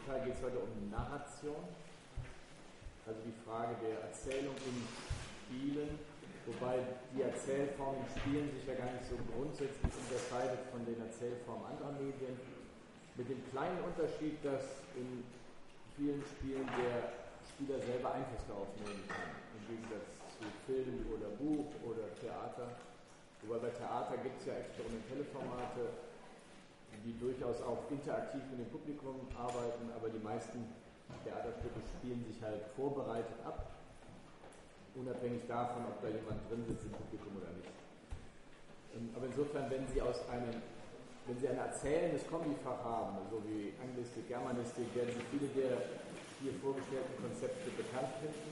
Teil geht es heute um Narration, also die Frage der Erzählung in Spielen, wobei die Erzählform in Spielen sich ja gar nicht so grundsätzlich unterscheidet von den Erzählformen anderer Medien, mit dem kleinen Unterschied, dass in vielen Spielen der Spieler selber Einfluss darauf nehmen kann, im Gegensatz zu Film oder Buch oder Theater. Wobei bei Theater gibt es ja experimentelle Formate, die durchaus auch interaktiv mit dem Publikum arbeiten, aber die meisten Theaterstücke spielen sich halt vorbereitet ab, unabhängig davon, ob da jemand drin sitzt im Publikum oder nicht. Aber insofern, wenn Sie ein erzählendes Kombifach haben, so wie Anglistik, Germanistik, werden Sie viele der hier vorgestellten Konzepte bekannt finden.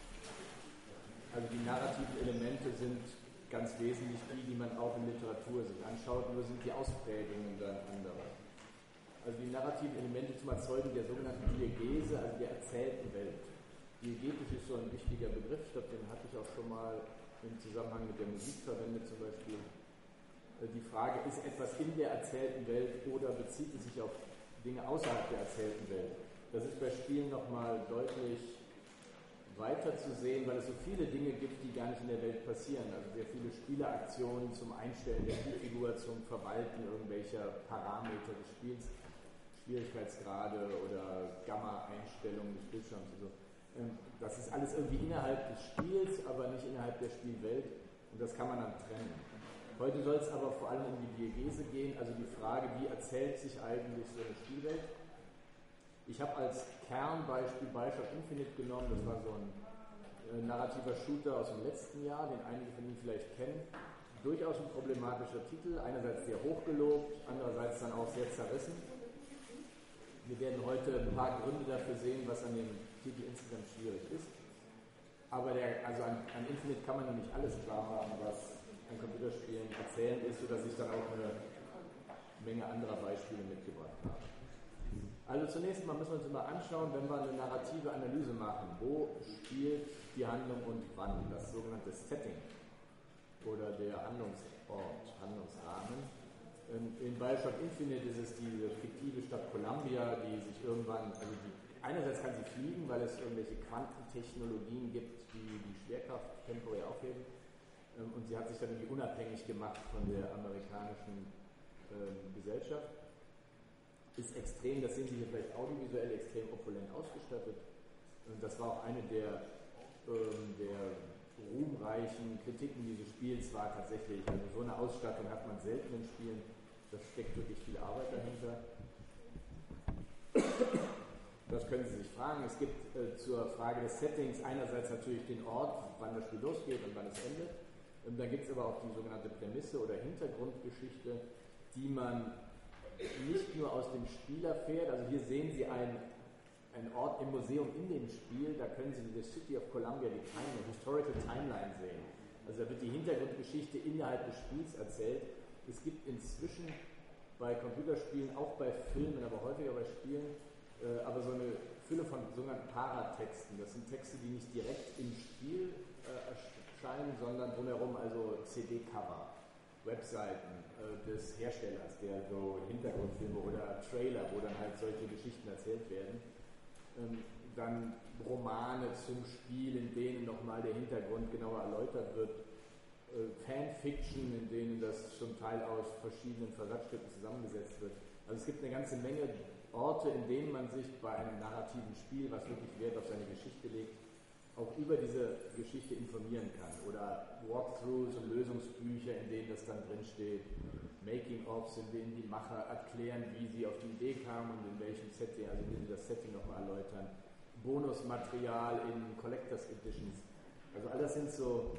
Also die narrativen Elemente sind ganz wesentlich die man auch in Literatur sich anschaut, nur sind die Ausprägungen dann andere. Also die narrativen Elemente zum Erzeugen der sogenannten Diegese, also der erzählten Welt. Diegetik ist so ein wichtiger Begriff, ich glaube, den hatte ich auch schon mal im Zusammenhang mit der Musik verwendet, zum Beispiel. Die Frage, ist etwas in der erzählten Welt oder bezieht es sich auf Dinge außerhalb der erzählten Welt? Das ist bei Spielen nochmal deutlich weiter zu sehen, weil es so viele Dinge gibt, die gar nicht in der Welt passieren. Also sehr viele Spieleraktionen zum Einstellen der Spielfigur, zum Verwalten irgendwelcher Parameter des Spiels, Schwierigkeitsgrade oder Gamma-Einstellungen des Bildschirms und so. Das ist alles irgendwie innerhalb des Spiels, aber nicht innerhalb der Spielwelt und das kann man dann trennen. Heute soll es aber vor allem um die Diegese gehen, also die Frage, wie erzählt sich eigentlich so eine Spielwelt? Ich habe als Kernbeispiel Bioshock Infinite genommen, das war so ein narrativer Shooter aus dem letzten Jahr, den einige von Ihnen vielleicht kennen. Durchaus ein problematischer Titel, einerseits sehr hochgelobt, andererseits dann auch sehr zerrissen. Wir werden heute ein paar Gründe dafür sehen, was an dem Titel insgesamt schwierig ist. Aber an Infinite kann man noch nicht alles klar haben, was an Computerspielen erzählend ist, sodass ich dann auch eine Menge anderer Beispiele mitgebracht habe. Also zunächst mal müssen wir uns immer anschauen, wenn wir eine narrative Analyse machen, wo spielt die Handlung und wann, das sogenannte Setting oder der Handlungsort, Handlungsrahmen. In Bioshock Infinite ist es diese fiktive Stadt Columbia, die sich irgendwann, einerseits kann sie fliegen, weil es irgendwelche Quantentechnologien gibt, die die Schwerkraft temporär aufheben, und sie hat sich dann irgendwie unabhängig gemacht von der amerikanischen Gesellschaft. Ist extrem, das sehen Sie hier vielleicht audiovisuell, extrem opulent ausgestattet. Und das war auch eine der ruhmreichen Kritiken dieses Spiels, war tatsächlich, also so eine Ausstattung hat man selten in Spielen, das steckt wirklich viel Arbeit dahinter. Das können Sie sich fragen. Es gibt zur Frage des Settings einerseits natürlich den Ort, wann das Spiel losgeht und wann es endet. Dann gibt es aber auch die sogenannte Prämisse oder Hintergrundgeschichte, die man nicht nur aus dem Spiel erfährt. Also hier sehen Sie einen Ort im Museum in dem Spiel, da können Sie die City of Columbia, die Historical Timeline sehen. Also da wird die Hintergrundgeschichte innerhalb des Spiels erzählt. Es gibt inzwischen bei Computerspielen, auch bei Filmen, aber häufiger bei Spielen, aber so eine Fülle von sogenannten Paratexten. Das sind Texte, die nicht direkt im Spiel erscheinen, sondern drumherum, also CD-Cover, Webseiten des Herstellers, der so Hintergrundfilme oder Trailer, wo dann halt solche Geschichten erzählt werden. Dann Romane zum Spiel, in denen nochmal der Hintergrund genauer erläutert wird. Fanfiction, in denen das zum Teil aus verschiedenen Versatzstücken zusammengesetzt wird. Also es gibt eine ganze Menge Orte, in denen man sich bei einem narrativen Spiel, was wirklich Wert auf seine Geschichte legt, auch über diese Geschichte informieren kann. Oder Walkthroughs und Lösungsbücher, in denen das dann drinsteht, Making-ofs, in denen die Macher erklären, wie sie auf die Idee kamen und in welchem Setting, also wie sie das Setting nochmal erläutern. Bonusmaterial in Collectors Editions. Also all das sind so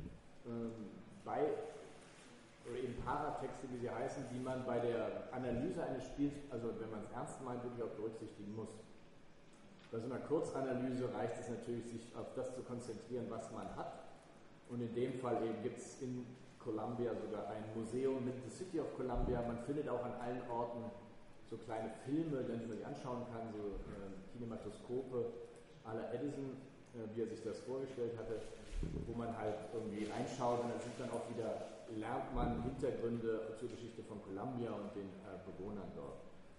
oder eben Paratexte, wie sie heißen, die man bei der Analyse eines Spiels, also wenn man es ernst meint, wirklich auch berücksichtigen muss. Bei so einer Kurzanalyse reicht es natürlich, sich auf das zu konzentrieren, was man hat. Und in dem Fall eben gibt es in Columbia sogar ein Museum mit The City of Columbia. Man findet auch an allen Orten so kleine Filme, die man sich anschauen kann, so Kinematoskope à la Edison, wie er sich das vorgestellt hatte, wo man halt irgendwie reinschaut und dann sieht man auch wieder, lernt man Hintergründe zur Geschichte von Columbia und den Bewohnern dort.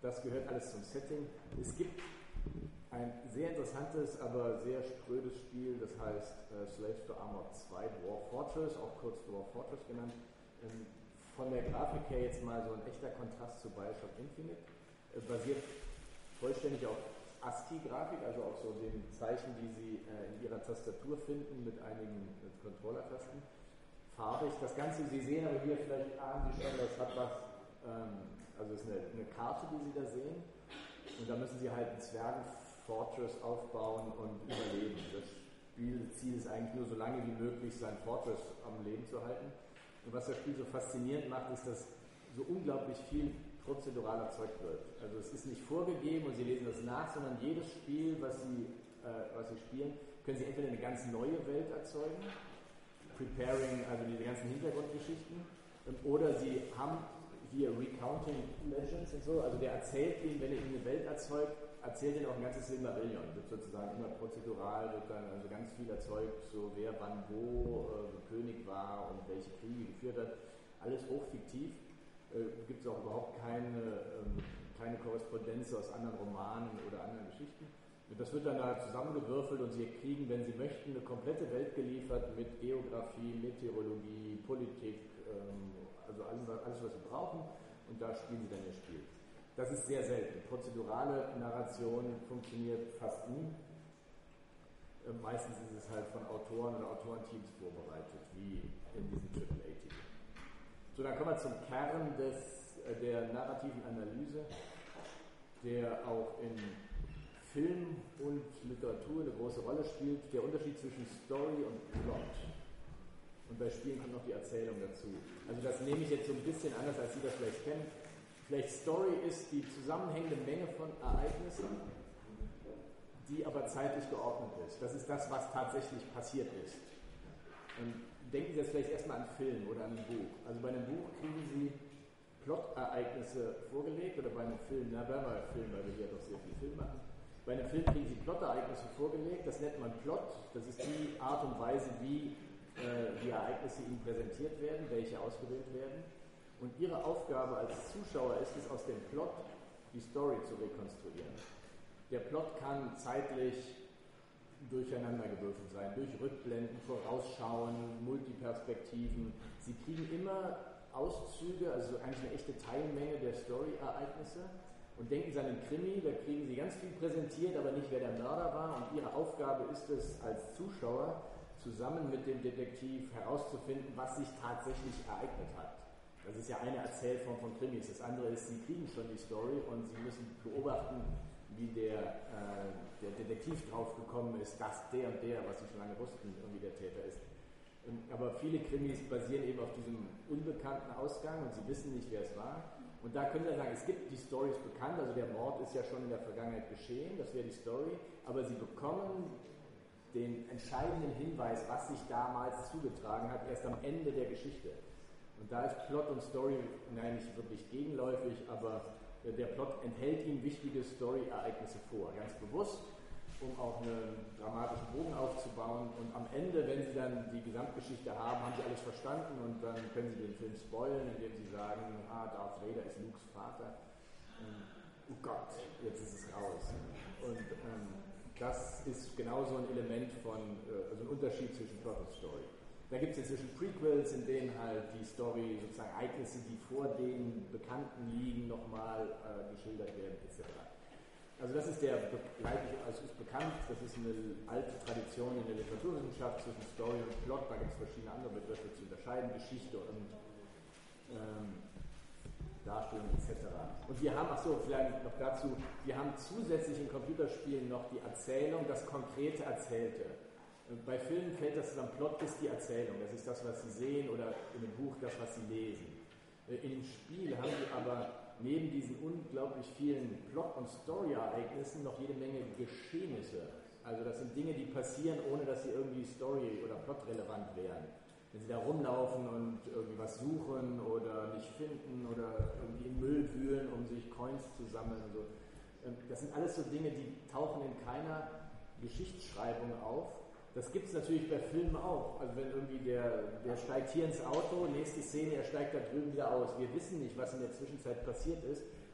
Das gehört alles zum Setting. Es gibt ein sehr interessantes, aber sehr sprödes Spiel, das heißt Slaves to Armor 2 Dwarf Fortress, auch kurz Dwarf Fortress genannt. Von der Grafik her jetzt mal so ein echter Kontrast zu Bioshock Infinite. Basiert vollständig auf ASCII-Grafik, also auf so den Zeichen, die Sie in Ihrer Tastatur finden, mit einigen Controller-Tasten. Farbig. Das Ganze, Sie sehen aber hier, vielleicht ahnen Sie schon, das hat was, also es ist eine Karte, die Sie da sehen. Und da müssen Sie halt einen Zwergen-Fortress aufbauen und überleben. Das Spielziel ist eigentlich nur so lange wie möglich, sein Fortress am Leben zu halten. Und was das Spiel so faszinierend macht, ist, dass so unglaublich viel prozedural erzeugt wird. Also es ist nicht vorgegeben und Sie lesen das nach, sondern jedes Spiel, was Sie spielen, können Sie entweder eine ganz neue Welt erzeugen, Preparing, also diese ganzen Hintergrundgeschichten, oder Sie haben hier Recounting Legends und so, also der erzählt Ihnen, wenn er Ihnen eine Welt erzeugt, erzählt Ihnen auch ein ganzes Silmarillion, wird sozusagen immer prozedural, wird dann also ganz viel erzeugt, so wer wann wo König war und welche Kriege geführt hat, alles hochfiktiv. Gibt es auch überhaupt keine Korrespondenz aus anderen Romanen oder anderen Geschichten. Das wird dann da zusammengewürfelt und Sie kriegen, wenn Sie möchten, eine komplette Welt geliefert mit Geografie, Meteorologie, Politik, also alles, was Sie brauchen, und da spielen Sie dann Ihr Spiel. Das ist sehr selten. Prozedurale Narration funktioniert fast nie. Meistens ist es halt von Autoren oder Autorenteams vorbereitet, wie in diesem AAA-Titel. So, dann kommen wir zum Kern der narrativen Analyse, der auch in Film und Literatur eine große Rolle spielt, der Unterschied zwischen Story und Plot. Und bei Spielen kommt noch die Erzählung dazu. Also das nehme ich jetzt so ein bisschen anders, als Sie das vielleicht kennen. Vielleicht Story ist die zusammenhängende Menge von Ereignissen, die aber zeitlich geordnet ist. Das ist das, was tatsächlich passiert ist. Und denken Sie jetzt vielleicht erstmal an einen Film oder an ein Buch. Also bei einem Buch kriegen Sie Plot-Ereignisse vorgelegt, oder bei einem Film, bleiben wir Film, weil wir hier doch sehr viel Film machen. Bei einem Film kriegen Sie Plot-Ereignisse vorgelegt, das nennt man Plot, das ist die Art und Weise, wie die Ereignisse Ihnen präsentiert werden, welche ausgewählt werden. Und Ihre Aufgabe als Zuschauer ist es, aus dem Plot die Story zu rekonstruieren. Der Plot kann zeitlich durcheinandergewürfelt sein, durch Rückblenden, Vorausschauen, Multiperspektiven. Sie kriegen immer Auszüge, also eigentlich eine echte Teilmenge der Story-Ereignisse. Und denken Sie an einen Krimi, da kriegen Sie ganz viel präsentiert, aber nicht, wer der Mörder war. Und Ihre Aufgabe ist es, als Zuschauer zusammen mit dem Detektiv herauszufinden, was sich tatsächlich ereignet hat. Das ist ja eine Erzählform von Krimis. Das andere ist, Sie kriegen schon die Story und Sie müssen beobachten, wie der Detektiv drauf gekommen ist, dass der und der, was Sie schon lange wussten, irgendwie der Täter ist. Aber viele Krimis basieren eben auf diesem unbekannten Ausgang und Sie wissen nicht, wer es war. Und da können wir sagen, es gibt die Storys bekannt, also der Mord ist ja schon in der Vergangenheit geschehen, das wäre die Story, aber Sie bekommen den entscheidenden Hinweis, was sich damals zugetragen hat, erst am Ende der Geschichte. Und da ist Plot und Story, nein, nicht wirklich gegenläufig, aber der Plot enthält Ihnen wichtige Story-Ereignisse vor, ganz bewusst, um auch einen dramatischen Bogen aufzubauen. Und am Ende, wenn Sie dann die Gesamtgeschichte haben, haben Sie alles verstanden und dann können Sie den Film spoilern, indem Sie sagen, Darth Vader ist Lukes Vater. Oh Gott, jetzt ist es raus. Und das ist genauso ein Element also ein Unterschied zwischen Plot und Story. Da gibt es inzwischen Prequels, in denen halt die Story, sozusagen Ereignisse, die vor den Bekannten liegen, nochmal geschildert werden, etc. Also das ist also ist bekannt, das ist eine alte Tradition in der Literaturwissenschaft zwischen Story und Plot, da gibt es verschiedene andere Begriffe zu unterscheiden, Geschichte und Darstellung etc. Und wir haben, vielleicht noch dazu, wir haben zusätzlich in Computerspielen noch die Erzählung, das konkrete Erzählte. Bei Filmen fällt das zusammen, Plot ist die Erzählung, das ist das, was Sie sehen, oder in dem Buch das, was Sie lesen. In dem Spiel haben Sie aber neben diesen unglaublich vielen Plot- und Story-Ereignissen noch jede Menge Geschehnisse. Also das sind Dinge, die passieren, ohne dass sie irgendwie Story- oder Plot-relevant wären. Wenn Sie da rumlaufen und irgendwie was suchen oder nicht finden oder irgendwie im Müll wühlen, um sich Coins zu sammeln und so. Das sind alles so Dinge, die tauchen in keiner Geschichtsschreibung auf. Das gibt es natürlich bei Filmen auch. Also wenn irgendwie der steigt hier ins Auto, nächste Szene, er steigt da drüben wieder aus. Wir wissen nicht, was in der Zwischenzeit passiert ist.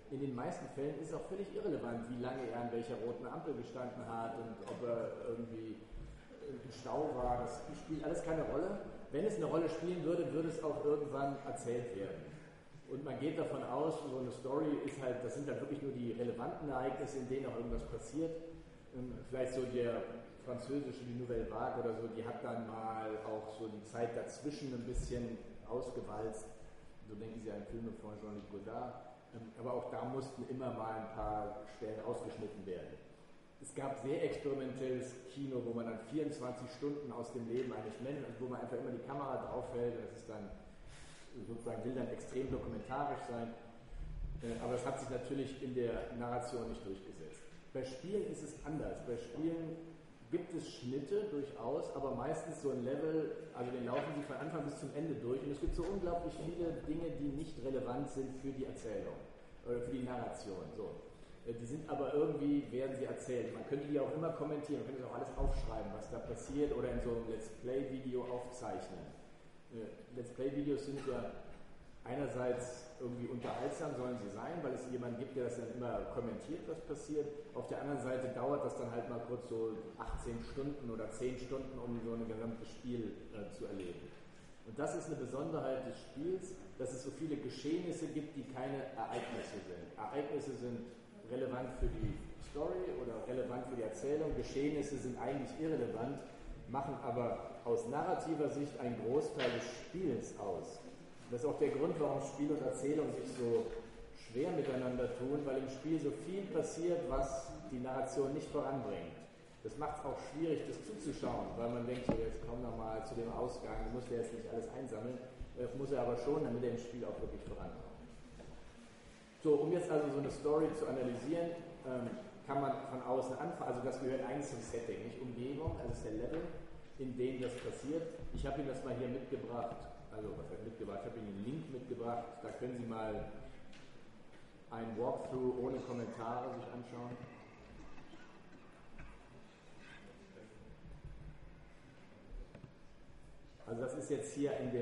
in den meisten Fällen ist es auch völlig irrelevant, wie lange er an welcher roten Ampel gestanden hat und ob er irgendwie im Stau war. Das spielt alles keine Rolle. Wenn es eine Rolle spielen würde, würde es auch irgendwann erzählt werden. Und man geht davon aus, so eine Story ist halt, das sind halt wirklich nur die relevanten Ereignisse, in denen auch irgendwas passiert. Vielleicht so der französische, die Nouvelle Vague oder so, die hat dann mal auch so die Zeit dazwischen ein bisschen ausgewalzt. So denken Sie an Filme von Jean-Luc Godard. Aber auch da mussten immer mal ein paar Stellen ausgeschnitten werden. Es gab sehr experimentelles Kino, wo man dann 24 Stunden aus dem Leben eines Menschen, wo man einfach immer die Kamera draufhält, und das ist dann sozusagen, will dann extrem dokumentarisch sein. Aber das hat sich natürlich in der Narration nicht durchgesetzt. Bei Spielen ist es anders. Bei Spielen gibt es Schnitte durchaus, aber meistens so ein Level, also den laufen sie von Anfang bis zum Ende durch, und es gibt so unglaublich viele Dinge, die nicht relevant sind für die Erzählung oder für die Narration. So. Die sind aber irgendwie, werden sie erzählt. Man könnte die auch immer kommentieren, man könnte auch alles aufschreiben, was da passiert, oder in so einem Let's Play-Video aufzeichnen. Let's Play-Videos sind ja einerseits irgendwie unterhaltsam, sollen sie sein, weil es jemanden gibt, der das dann immer kommentiert, was passiert. Auf der anderen Seite dauert das dann halt mal kurz so 18 Stunden oder 10 Stunden, um so ein gesamtes Spiel zu erleben. Und das ist eine Besonderheit des Spiels, dass es so viele Geschehnisse gibt, die keine Ereignisse sind. Ereignisse sind relevant für die Story oder relevant für die Erzählung. Geschehnisse sind eigentlich irrelevant, machen aber aus narrativer Sicht einen Großteil des Spiels aus. Das ist auch der Grund, warum Spiel und Erzählung sich so schwer miteinander tun, weil im Spiel so viel passiert, was die Narration nicht voranbringt. Das macht es auch schwierig, das zuzuschauen, weil man denkt, so, jetzt kommen wir mal zu dem Ausgang, muss der jetzt nicht alles einsammeln, muss er aber schon, damit er im Spiel auch wirklich vorankommt. So, um jetzt also so eine Story zu analysieren, kann man von außen anfangen, also das gehört eigentlich zum Setting, nicht Umgebung, also ist der Level, in dem das passiert. Ich habe Ihnen das mal hier mitgebracht, also was heißt mitgebracht, ich habe Ihnen einen Link mitgebracht, da können Sie mal ein Walkthrough ohne Kommentare sich anschauen. Also das ist jetzt hier in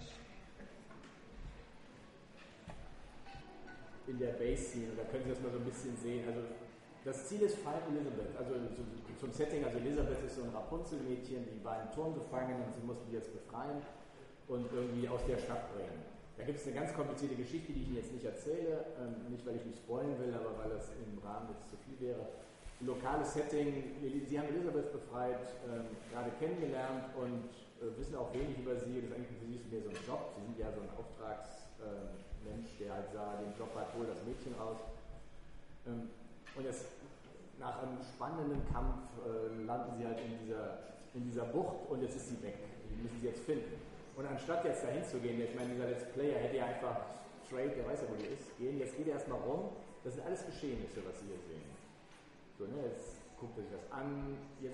der Base-Scene, da können Sie das mal so ein bisschen sehen. Also das Ziel ist Find Elizabeth, also zum Setting, also Elizabeth ist so ein Rapunzel-Mädchen, die war im Turm gefangen und sie mussten die jetzt befreien und irgendwie aus der Stadt bringen. Da gibt es eine ganz komplizierte Geschichte, die ich Ihnen jetzt nicht erzähle, nicht weil ich mich spoilen will, aber weil das im Rahmen jetzt zu viel wäre. Lokales Setting, Sie haben Elizabeth befreit, gerade kennengelernt und wissen auch wenig über sie. Das ist eigentlich für Sie mehr so ein Job. Sie sind ja so ein Auftragsmensch, der halt sah, den Job hat, hol das Mädchen raus. Und nach einem spannenden Kampf landen sie halt in dieser Bucht und jetzt ist sie weg. Die müssen sie jetzt finden. Und anstatt jetzt dahin zu gehen, ich meine, dieser Let's Player hätte ja einfach straight, der weiß ja, wo die ist, gehen. Jetzt geht er erstmal rum. Das sind alles Geschehnisse, was Sie hier sehen. So, ne, jetzt guckt er sich das an.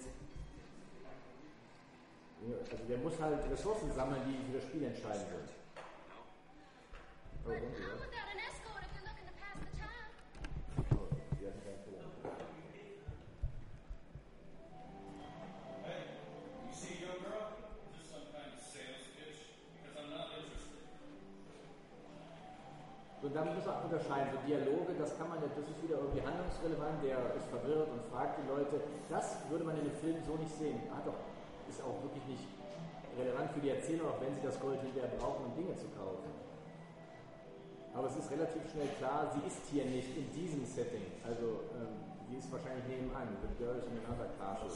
Also der muss halt Ressourcen sammeln, die für das Spiel entscheidend sind. Oh, und dann muss man unterscheiden, so Dialoge, das kann man ja, das ist wieder irgendwie handlungsrelevant, der ist verwirrt und fragt die Leute, das würde man in einem Film so nicht sehen. Ist auch wirklich nicht relevant für die Erzählung, auch wenn sie das Gold hinterher brauchen, um Dinge zu kaufen. Aber es ist relativ schnell klar, sie ist hier nicht in diesem Setting, also sie ist wahrscheinlich nebenan, the girl is in another castle.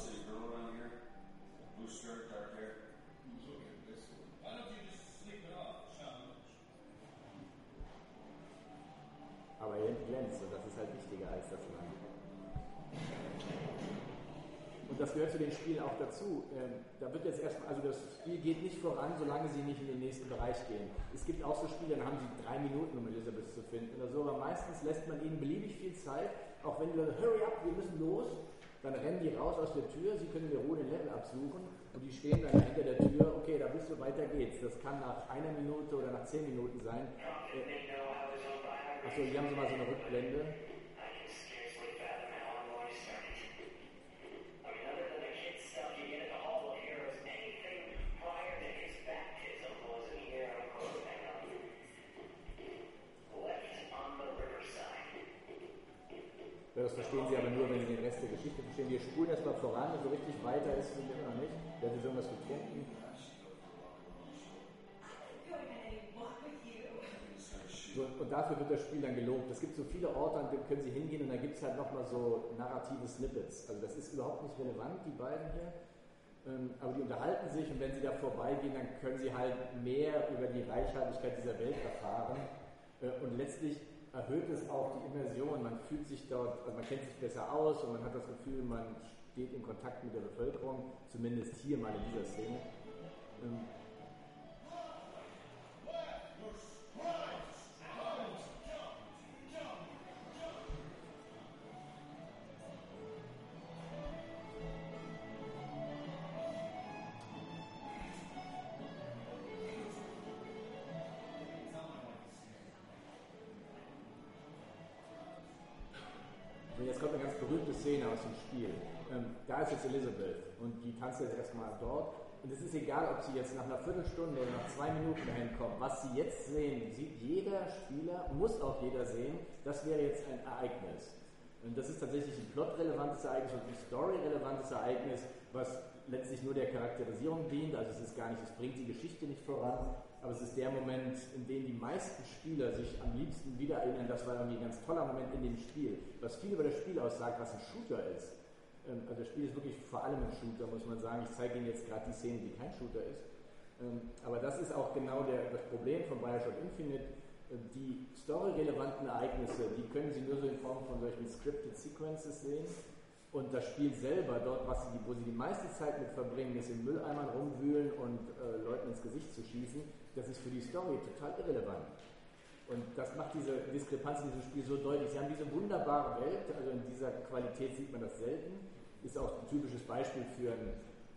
Aber er glänzt und das ist halt wichtiger als das Land. Und das gehört zu den Spielen auch dazu. Da wird jetzt erstmal, also das Spiel geht nicht voran, solange Sie nicht in den nächsten Bereich gehen. Es gibt auch so Spiele, dann haben Sie 3 Minuten, um Elizabeth zu finden oder so, aber meistens lässt man ihnen beliebig viel Zeit, auch wenn du dann, hurry up, wir müssen los, dann rennen die raus aus der Tür, Sie können in der Ruhe den Level absuchen und die stehen dann hinter der Tür, okay, da bist du, weiter geht's. Das kann nach 1 Minute oder nach 10 Minuten sein. Achso, hier haben Sie mal so eine Rückblende. das verstehen Sie aber nur, wenn Sie den Rest der Geschichte verstehen. Wir spulen erstmal voran und so richtig weiter ist es immer noch nicht. Der hat jetzt irgendwas getrunken. So, und dafür wird das Spiel dann gelobt. Es gibt so viele Orte, an denen können Sie hingehen und dann gibt es halt nochmal so narrative Snippets. Also das ist überhaupt nicht relevant, die beiden hier. Aber die unterhalten sich und wenn Sie da vorbeigehen, dann können Sie halt mehr über die Reichhaltigkeit dieser Welt erfahren. Und letztlich erhöht es auch die Immersion. Man fühlt sich dort, also man kennt sich besser aus und man hat das Gefühl, man steht in Kontakt mit der Bevölkerung, zumindest hier mal in dieser Szene. Und jetzt kommt eine ganz berühmte Szene aus dem Spiel. Da ist jetzt Elizabeth und die tanzt jetzt erstmal dort. Und es ist egal, ob sie jetzt nach einer Viertelstunde oder nach 2 Minuten dahin kommen. Was sie jetzt sehen, sieht jeder Spieler, muss auch jeder sehen, das wäre jetzt ein Ereignis. Und das ist tatsächlich ein plotrelevantes Ereignis und ein storyrelevantes Ereignis, was letztlich nur der Charakterisierung dient. Also es ist gar nicht, es bringt die Geschichte nicht voran, aber es ist der Moment, in dem die meisten Spieler sich am liebsten wieder erinnern, das war irgendwie ein ganz toller Moment in dem Spiel. Was viel über das Spiel aussagt, was ein Shooter ist. Also das Spiel ist wirklich vor allem ein Shooter, muss man sagen. Ich zeige Ihnen jetzt gerade die Szene, die kein Shooter ist. Aber das ist auch genau das Problem von Bioshock Infinite. Die storyrelevanten Ereignisse, die können Sie nur so in Form von solchen Scripted Sequences sehen. Und das Spiel selber, dort, wo Sie die meiste Zeit mit verbringen, ist in Mülleimern rumwühlen und Leuten ins Gesicht zu schießen, das ist für die Story total irrelevant. Und das macht diese Diskrepanz in diesem Spiel so deutlich. Sie haben diese wunderbare Welt, also in dieser Qualität sieht man das selten, ist auch ein typisches Beispiel für ein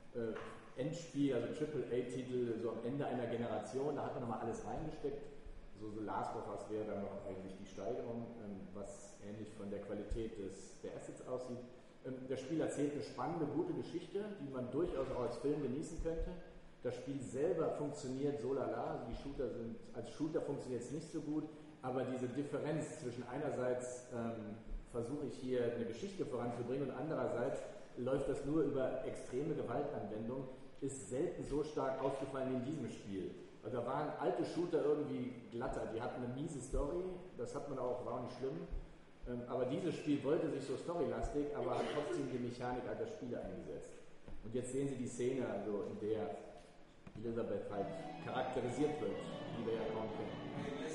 Endspiel, also AAA-Titel, so am Ende einer Generation, da hat man nochmal alles reingesteckt. So Last of Us wäre dann noch eigentlich die Steigerung, was ähnlich von der Qualität der Assets aussieht. Das Spiel erzählt eine spannende, gute Geschichte, die man durchaus auch als Film genießen könnte. Das Spiel selber funktioniert so lala, also als Shooter funktioniert es nicht so gut, aber diese Differenz zwischen einerseits versuche ich hier eine Geschichte voranzubringen und andererseits läuft das nur über extreme Gewaltanwendung, ist selten so stark aufgefallen wie in diesem Spiel. Also da waren alte Shooter irgendwie glatter, die hatten eine miese Story, das hat man auch, war auch nicht schlimm. Aber dieses Spiel wollte sich so storylastig, aber hat trotzdem die Mechanik alter Spiele eingesetzt. Und jetzt sehen Sie die Szene, also in der Elizabeth halt charakterisiert wird, die wir ja kaum kennen.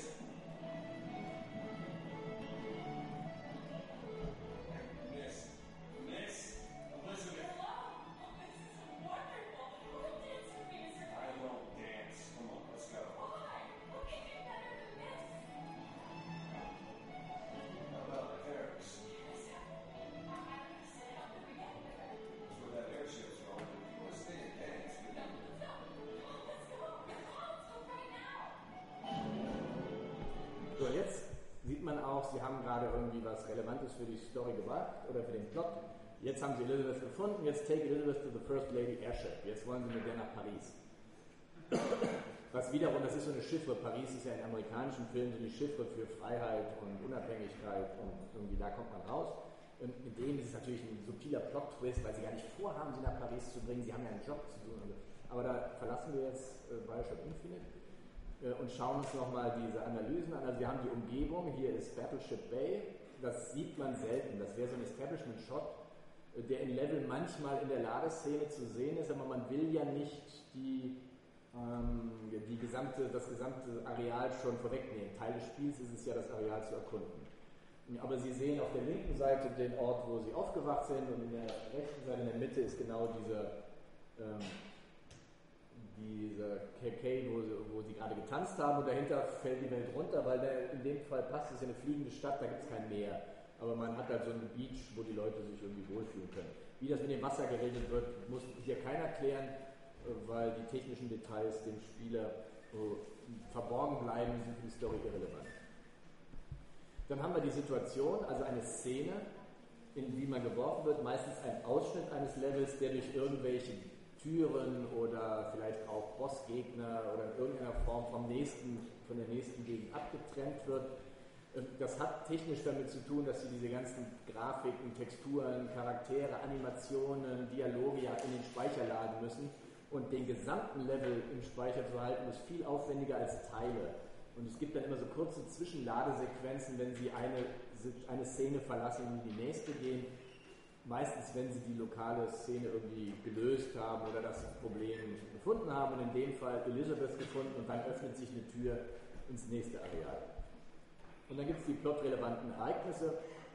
Sie haben gerade irgendwie was Relevantes für die Story gebracht oder für den Plot. Jetzt haben Sie Elizabeth gefunden, jetzt take Elizabeth to the First Lady Airship. Jetzt wollen Sie mit der nach Paris. Was wiederum, das ist so eine Chiffre. Paris ist ja in amerikanischen Filmen so eine Chiffre für Freiheit und Unabhängigkeit und irgendwie da kommt man raus. Und in dem ist es natürlich ein subtiler Plot-Twist, weil Sie gar nicht vorhaben, Sie nach Paris zu bringen. Sie haben ja einen Job zu tun. Aber da verlassen wir jetzt Bioshock Infinite. Und schauen uns nochmal diese Analysen an. Also wir haben die Umgebung, hier ist Battleship Bay, das sieht man selten, das wäre so ein Establishment-Shot, der in Level manchmal in der Ladeszene zu sehen ist, aber man will ja nicht das gesamte Areal schon vorwegnehmen. Teil des Spiels ist es ja, das Areal zu erkunden. Aber Sie sehen auf der linken Seite den Ort, wo Sie aufgewacht sind und in der rechten Seite, in der Mitte ist genau diese Cave, wo sie gerade getanzt haben und dahinter fällt die Welt runter, weil in dem Fall passt es in eine fliegende Stadt, da gibt es kein Meer. Aber man hat halt so einen Beach, wo die Leute sich irgendwie wohlfühlen können. Wie das mit dem Wasser geregelt wird, muss hier keiner klären, weil die technischen Details dem Spieler verborgen bleiben, sind für die Story irrelevant. Dann haben wir die Situation, also eine Szene, in die man geworfen wird, meistens ein Ausschnitt eines Levels, der durch irgendwelche Türen oder vielleicht auch Bossgegner oder in irgendeiner Form von der nächsten Gegend abgetrennt wird. Das hat technisch damit zu tun, dass sie diese ganzen Grafiken, Texturen, Charaktere, Animationen, Dialoge ja in den Speicher laden müssen. Und den gesamten Level im Speicher zu halten, ist viel aufwendiger als Teile. Und es gibt dann immer so kurze Zwischenladesequenzen, wenn Sie eine Szene verlassen und in die nächste gehen. Meistens, wenn Sie die lokale Szene irgendwie gelöst haben oder das Problem gefunden haben. Und in dem Fall Elizabeth gefunden und dann öffnet sich eine Tür ins nächste Areal. Und dann gibt es die plotrelevanten Ereignisse,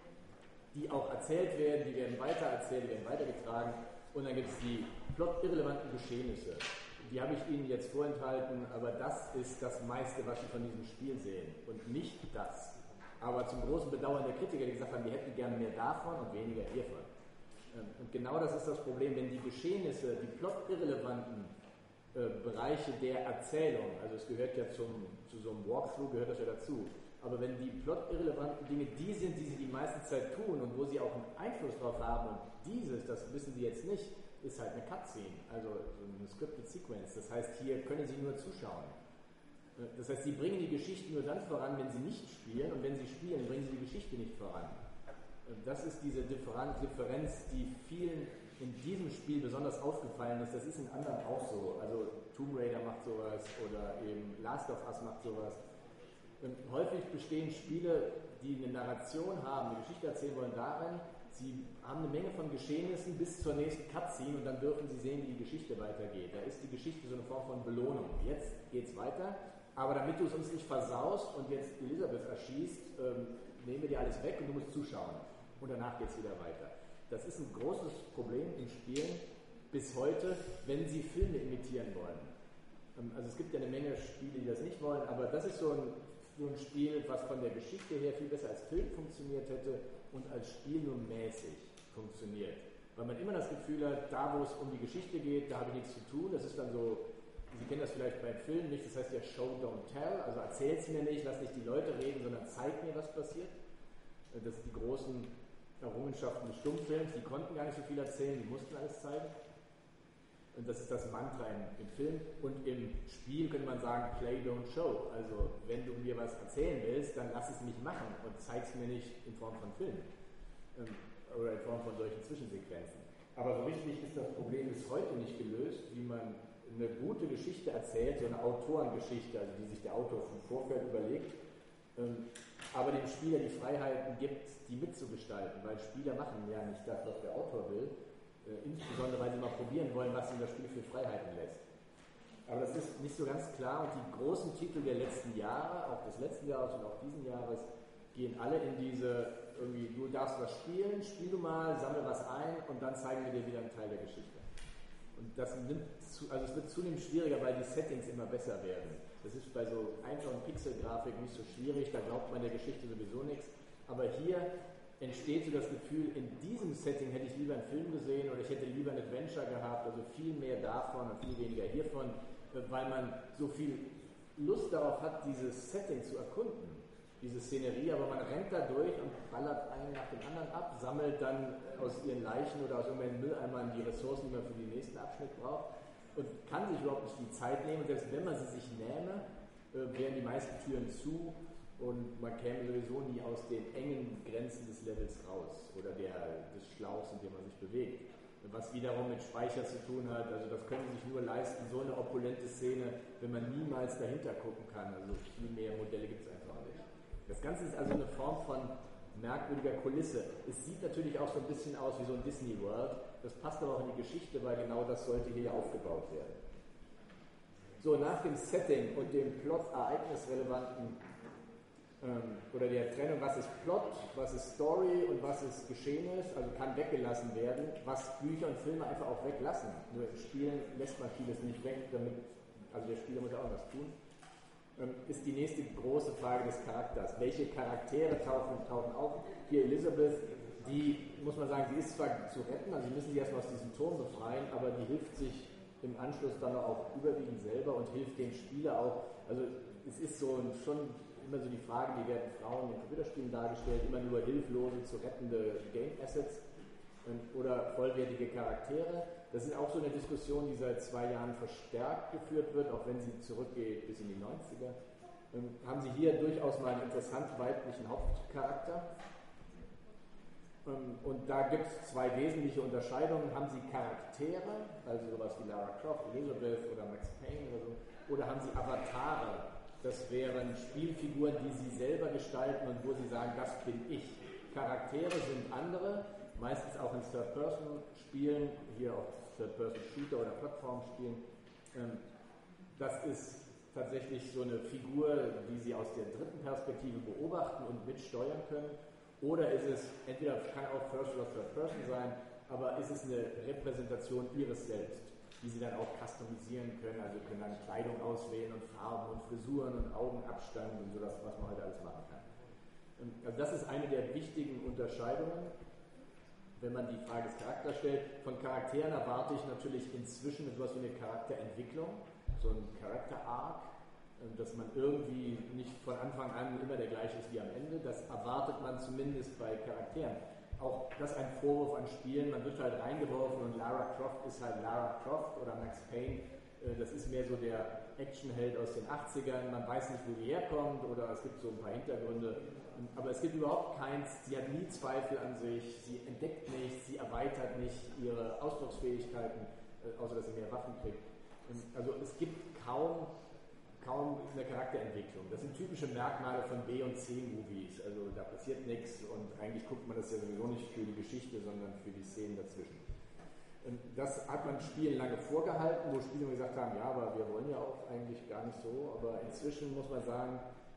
die auch erzählt werden, die werden weitererzählt, die werden weitergetragen. Und dann gibt es die plotirrelevanten Geschehnisse. Die habe ich Ihnen jetzt vorenthalten, aber das ist das meiste, was Sie von diesem Spiel sehen und nicht das. Aber zum großen Bedauern der Kritiker, die gesagt haben, die hätten gerne mehr davon und weniger hiervon. Und genau das ist das Problem, wenn die Geschehnisse, die plotirrelevanten Bereiche der Erzählung, also es gehört ja zu so einem Walkthrough, gehört das ja dazu, aber wenn die plotirrelevanten Dinge die sind, die Sie die meiste Zeit tun und wo Sie auch einen Einfluss drauf haben und dieses, das wissen Sie jetzt nicht, ist halt eine Cutscene, also so eine Scripted Sequence. Das heißt, hier können Sie nur zuschauen. Das heißt, Sie bringen die Geschichte nur dann voran, wenn Sie nicht spielen und wenn Sie spielen, bringen Sie die Geschichte nicht voran. Das ist diese Differenz, die vielen in diesem Spiel besonders aufgefallen ist. Das ist in anderen auch so. Also Tomb Raider macht sowas oder eben Last of Us macht sowas. Häufig bestehen Spiele, die eine Narration haben, eine Geschichte erzählen wollen, darin, sie haben eine Menge von Geschehnissen bis zur nächsten Cutscene und dann dürfen sie sehen, wie die Geschichte weitergeht. Da ist die Geschichte so eine Form von Belohnung. Jetzt geht's weiter, aber damit du es uns nicht versaust und jetzt Elisabeth erschießt, nehmen wir dir alles weg und du musst zuschauen. Und danach geht's wieder weiter. Das ist ein großes Problem in Spielen bis heute, wenn sie Filme imitieren wollen. Also es gibt ja eine Menge Spiele, die das nicht wollen, aber das ist so ein Spiel, was von der Geschichte her viel besser als Film funktioniert hätte und als Spiel nur mäßig funktioniert. Weil man immer das Gefühl hat, da wo es um die Geschichte geht, da habe ich nichts zu tun. Das ist dann so, Sie kennen das vielleicht beim Film nicht, das heißt ja Show, don't tell, also erzähl's mir nicht, lass nicht die Leute reden, sondern zeig mir, was passiert. Das sind die großen Errungenschaften des Stummfilms, die konnten gar nicht so viel erzählen, die mussten alles zeigen. Und das ist das Mantra im Film. Und im Spiel könnte man sagen, play, don't show. Also wenn du mir was erzählen willst, dann lass es mich machen und zeig es mir nicht in Form von Film. Oder in Form von solchen Zwischensequenzen. Aber so richtig ist das Problem bis heute nicht gelöst, wie man eine gute Geschichte erzählt, so eine Autorengeschichte, also die sich der Autor vom Vorfeld überlegt, aber dem Spieler die Freiheiten gibt, die mitzugestalten, weil Spieler machen ja nicht das, was der Autor will, insbesondere weil sie mal probieren wollen, was ihm das Spiel für Freiheiten lässt. Aber das ist nicht so ganz klar und die großen Titel der letzten Jahre, auch des letzten Jahres und auch diesen Jahres, gehen alle in diese, irgendwie, du darfst was spielen, spiel du mal, sammle was ein und dann zeigen wir dir wieder einen Teil der Geschichte. Und das also es wird zunehmend schwieriger, weil die Settings immer besser werden. Das ist bei so einfachen Pixelgrafik nicht so schwierig, da glaubt man der Geschichte sowieso nichts. Aber hier entsteht so das Gefühl, in diesem Setting hätte ich lieber einen Film gesehen oder ich hätte lieber ein Adventure gehabt, also viel mehr davon und viel weniger hiervon, weil man so viel Lust darauf hat, dieses Setting zu erkunden, diese Szenerie, aber man rennt da durch und ballert einen nach dem anderen ab, sammelt dann aus ihren Leichen oder aus irgendwelchen Mülleimern die Ressourcen, die man für den nächsten Abschnitt braucht und kann sich überhaupt nicht die Zeit nehmen. Und selbst wenn man sie sich nähme, wären die meisten Türen zu und man käme sowieso nie aus den engen Grenzen des Levels raus oder des Schlauchs, in dem man sich bewegt. Was wiederum mit Speicher zu tun hat, also das können Sie sich nur leisten, so eine opulente Szene, wenn man niemals dahinter gucken kann. Also viel mehr Modelle gibt es einfach nicht. Das Ganze ist also eine Form von merkwürdiger Kulisse. Es sieht natürlich auch so ein bisschen aus wie so ein Disney World. Das passt aber auch in die Geschichte, weil genau das sollte hier aufgebaut werden. So, nach dem Setting und dem Plot-ereignisrelevanten oder der Trennung, was ist Plot, was ist Story und was ist Geschehnis, also kann weggelassen werden, was Bücher und Filme einfach auch weglassen. Nur im Spielen lässt man vieles nicht weg, also der Spieler muss ja auch was tun. Ist die nächste große Frage des Charakters. Welche Charaktere tauchen auf? Hier Elizabeth, die, muss man sagen, sie ist zwar zu retten, also sie müssen sie erstmal aus diesem Turm befreien, aber die hilft sich im Anschluss dann auch überwiegend selber und hilft dem Spieler auch. Also es ist so schon immer so die Frage, wie werden Frauen in Computerspielen dargestellt, immer nur hilflose, zu rettende Game Assets oder vollwertige Charaktere. Das ist auch so eine Diskussion, die seit 2 Jahren verstärkt geführt wird, auch wenn sie zurückgeht bis in die 90er. haben Sie hier durchaus mal einen interessanten weiblichen Hauptcharakter. Und da gibt es zwei wesentliche Unterscheidungen. Haben Sie Charaktere, also sowas wie Lara Croft, Elizabeth oder Max Payne oder so, oder haben Sie Avatare? Das wären Spielfiguren, die Sie selber gestalten und wo Sie sagen, das bin ich. Charaktere sind andere, meistens auch in Third-Person-Spielen, hier auch Third-Person-Shooter oder Plattform-Spielen. Das ist tatsächlich so eine Figur, die Sie aus der dritten Perspektive beobachten und mitsteuern können. Oder ist es, entweder kann auch First oder Third Person sein, aber ist es eine Repräsentation Ihres Selbst, die Sie dann auch customisieren können, also können dann Kleidung auswählen und Farben und Frisuren und Augenabstand und so das, was man heute alles machen kann. Also das ist eine der wichtigen Unterscheidungen, wenn man die Frage des Charakters stellt. Von Charakteren erwarte ich natürlich inzwischen etwas wie eine Charakterentwicklung, so ein Character-Arc, dass man irgendwie nicht von Anfang an immer der gleiche ist wie am Ende. Das erwartet man zumindest bei Charakteren. Auch das ist ein Vorwurf an Spielen. Man wird halt reingeworfen und Lara Croft ist halt Lara Croft oder Max Payne. Das ist mehr so der Actionheld aus den 80ern. Man weiß nicht, wo die herkommt oder es gibt so ein paar Hintergründe. Aber es gibt überhaupt keins. Sie hat nie Zweifel an sich. Sie entdeckt nichts. Sie erweitert nicht ihre Ausdrucksfähigkeiten, außer dass sie mehr Waffen kriegt. Also es gibt kaum eine Charakterentwicklung. Das sind typische Merkmale von B- und C-Movies. Also da passiert nichts und eigentlich guckt man das ja sowieso nicht für die Geschichte, sondern für die Szenen dazwischen. Das hat man Spielen lange vorgehalten, wo Spieler gesagt haben, ja, aber wir wollen ja auch eigentlich gar nicht so. Aber inzwischen muss man sagen,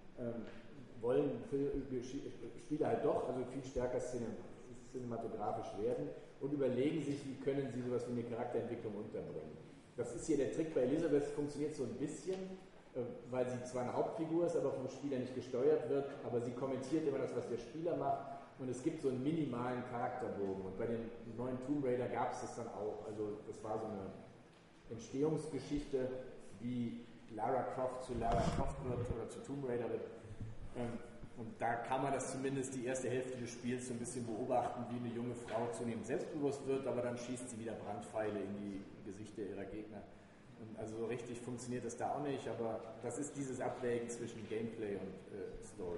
wollen Spieler halt doch, also viel stärker cinematografisch werden und überlegen sich, wie können sie sowas wie eine Charakterentwicklung unterbringen. Das ist hier der Trick bei Elizabeth, funktioniert so ein bisschen, weil sie zwar eine Hauptfigur ist, aber vom Spieler nicht gesteuert wird, aber sie kommentiert immer das, was der Spieler macht und es gibt so einen minimalen Charakterbogen und bei dem neuen Tomb Raider gab es das dann auch, also das war so eine Entstehungsgeschichte, wie Lara Croft zu Lara Croft wird oder zu Tomb Raider wird und da kann man das zumindest die erste Hälfte des Spiels so ein bisschen beobachten, wie eine junge Frau zunehmend selbstbewusst wird, aber dann schießt sie wieder Brandpfeile in die Gesichter ihrer Gegner. Also so richtig funktioniert das da auch nicht, aber das ist dieses Abwägen zwischen Gameplay und Story.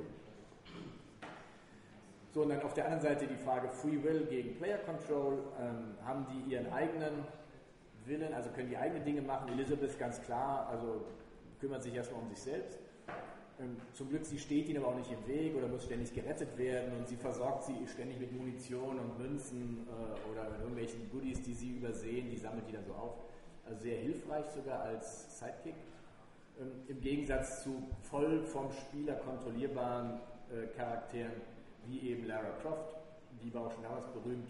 So, und dann auf der anderen Seite die Frage Free Will gegen Player Control. Haben die ihren eigenen Willen, also können die eigene Dinge machen? Elizabeth ganz klar, also kümmert sich erstmal um sich selbst. Zum Glück, sie steht ihnen aber auch nicht im Weg oder muss ständig gerettet werden und sie versorgt sie ständig mit Munition und Münzen oder mit irgendwelchen Goodies, die sie übersehen, die sammelt die dann so auf. Also sehr hilfreich sogar als Sidekick. Im Gegensatz zu voll vom Spieler kontrollierbaren Charakteren wie eben Lara Croft, die war auch schon damals berühmt,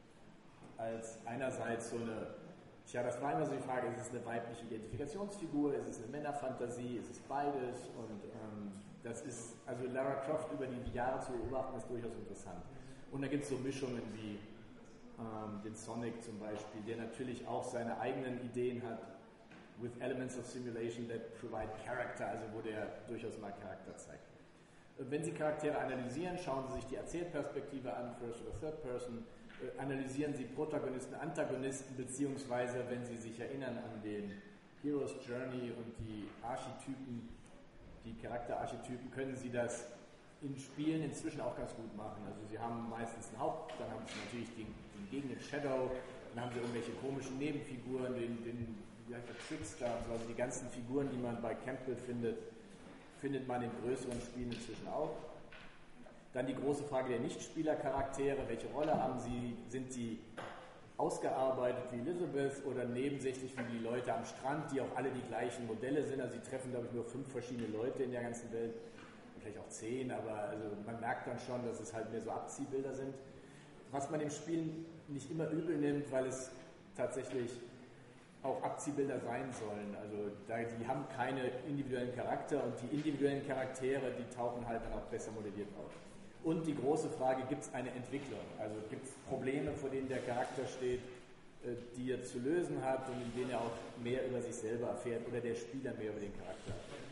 als einerseits so eine, das war immer so die Frage, ist es eine weibliche Identifikationsfigur, ist es eine Männerfantasie, ist es beides und das ist, also Lara Croft über die Jahre zu beobachten, ist durchaus interessant. Und da gibt es so Mischungen wie den Sonic zum Beispiel, der natürlich auch seine eigenen Ideen hat, with elements of simulation that provide character, also wo der durchaus mal Charakter zeigt. Wenn Sie Charaktere analysieren, schauen Sie sich die Erzählperspektive an, First oder Third Person, analysieren Sie Protagonisten, Antagonisten, beziehungsweise, wenn Sie sich erinnern an den Hero's Journey und die Archetypen, die Charakterarchetypen, können Sie das in Spielen inzwischen auch ganz gut machen. Also Sie haben meistens einen Haupt, dann haben Sie natürlich den Gegner Shadow, dann haben Sie irgendwelche komischen Nebenfiguren, den Trickster und so, also die ganzen Figuren, die man bei Campbell findet man in größeren Spielen inzwischen auch. Dann die große Frage der Nichtspielercharaktere, welche Rolle haben sie? Sind sie ausgearbeitet wie Elizabeth oder nebensächlich wie die Leute am Strand, die auch alle die gleichen Modelle sind? Also sie treffen, glaube ich, nur 5 verschiedene Leute in der ganzen Welt, vielleicht auch 10, aber also man merkt dann schon, dass es halt mehr so Abziehbilder sind. Was man im Spiel nicht immer übel nimmt, weil es tatsächlich auch Abziehbilder sein sollen. Also die haben keine individuellen Charakter und die individuellen Charaktere, die tauchen halt dann auch besser modelliert auf. Und die große Frage, gibt es eine Entwicklung? Also gibt es Probleme, vor denen der Charakter steht, die er zu lösen hat und in denen er auch mehr über sich selber erfährt oder der Spieler mehr über den Charakter erfährt?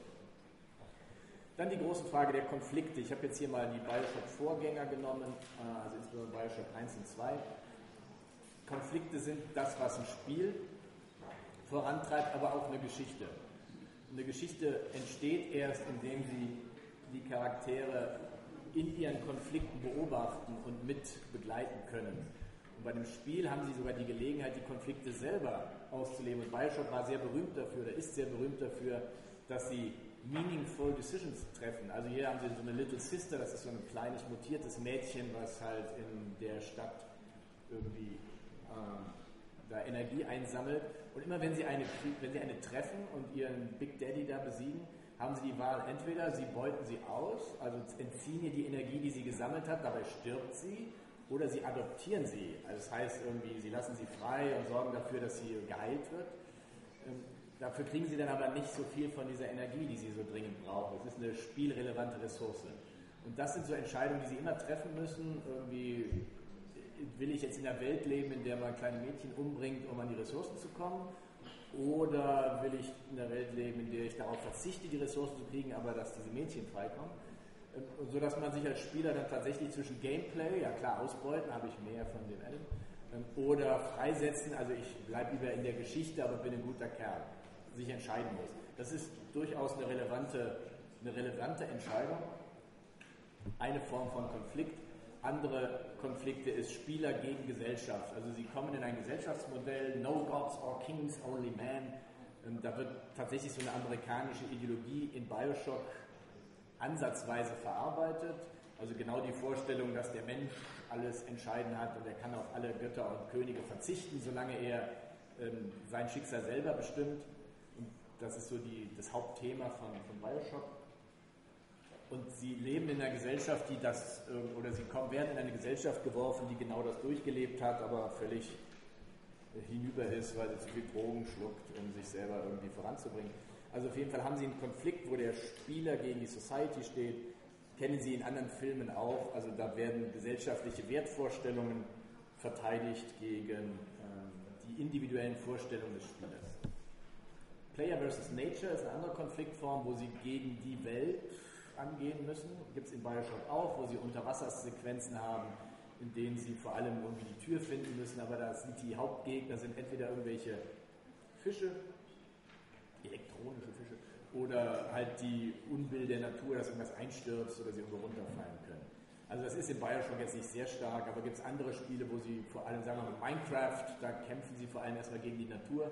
Dann die große Frage der Konflikte. Ich habe jetzt hier mal die Bioshock-Vorgänger genommen, also insbesondere Bioshock 1 und 2. Konflikte sind das, was ein Spiel vorantreibt, aber auch eine Geschichte. eine Geschichte entsteht erst, indem sie die Charaktere in ihren Konflikten beobachten und mit begleiten können. Und bei dem Spiel haben sie sogar die Gelegenheit, die Konflikte selber auszuleben. Und Bioshock war sehr berühmt dafür, oder ist sehr berühmt dafür, dass sie meaningful decisions treffen. Also hier haben sie so eine Little Sister, das ist so ein kleines mutiertes Mädchen, was halt in der Stadt irgendwie da Energie einsammelt. Und immer wenn sie eine treffen und ihren Big Daddy da besiegen, haben sie die Wahl, entweder sie beuten sie aus, also entziehen ihr die Energie, die sie gesammelt hat, dabei stirbt sie, oder sie adoptieren sie. Also das heißt irgendwie, sie lassen sie frei und sorgen dafür, dass sie geheilt wird. Dafür kriegen sie dann aber nicht so viel von dieser Energie, die sie so dringend brauchen. Es ist eine spielrelevante Ressource. Und das sind so Entscheidungen, die sie immer treffen müssen. Irgendwie will ich jetzt in einer Welt leben, in der man kleine Mädchen umbringt, um an die Ressourcen zu kommen? Oder will ich in einer Welt leben, in der ich darauf verzichte, die Ressourcen zu kriegen, aber dass diese Mädchen freikommen? Und so dass man sich als Spieler dann tatsächlich zwischen Gameplay, ja klar, ausbeuten, habe ich mehr von dem Adam, oder freisetzen, also ich bleibe lieber in der Geschichte, aber bin ein guter Kerl, sich entscheiden muss. Das ist durchaus eine relevante Entscheidung, eine Form von Konflikt. Andere Konflikte ist Spieler gegen Gesellschaft. Also sie kommen in ein Gesellschaftsmodell, no gods or kings, only man. Da wird tatsächlich so eine amerikanische Ideologie in Bioshock ansatzweise verarbeitet. Also genau die Vorstellung, dass der Mensch alles entscheiden hat und er kann auf alle Götter und Könige verzichten, solange er sein Schicksal selber bestimmt. Und das ist so das Hauptthema von Bioshock. Und sie leben in einer Gesellschaft, werden in eine Gesellschaft geworfen, die genau das durchgelebt hat, aber völlig hinüber ist, weil sie zu viel Drogen schluckt, um sich selber irgendwie voranzubringen. Also auf jeden Fall haben sie einen Konflikt, wo der Spieler gegen die Society steht. Kennen Sie in anderen Filmen auch. Also da werden gesellschaftliche Wertvorstellungen verteidigt gegen die individuellen Vorstellungen des Spielers. Player vs. Nature ist eine andere Konfliktform, wo sie gegen die Welt angehen müssen. Gibt es in Bioshock auch, wo sie Unterwassersequenzen haben, in denen sie vor allem irgendwie die Tür finden müssen, aber da sind die Hauptgegner entweder irgendwelche Fische, elektronische Fische, oder halt die Unbill der Natur, dass irgendwas einstürzt oder sie irgendwo runterfallen können. Also das ist in Bioshock jetzt nicht sehr stark, aber gibt es andere Spiele, wo sie vor allem, sagen wir mal Minecraft, da kämpfen sie vor allem erstmal gegen die Natur,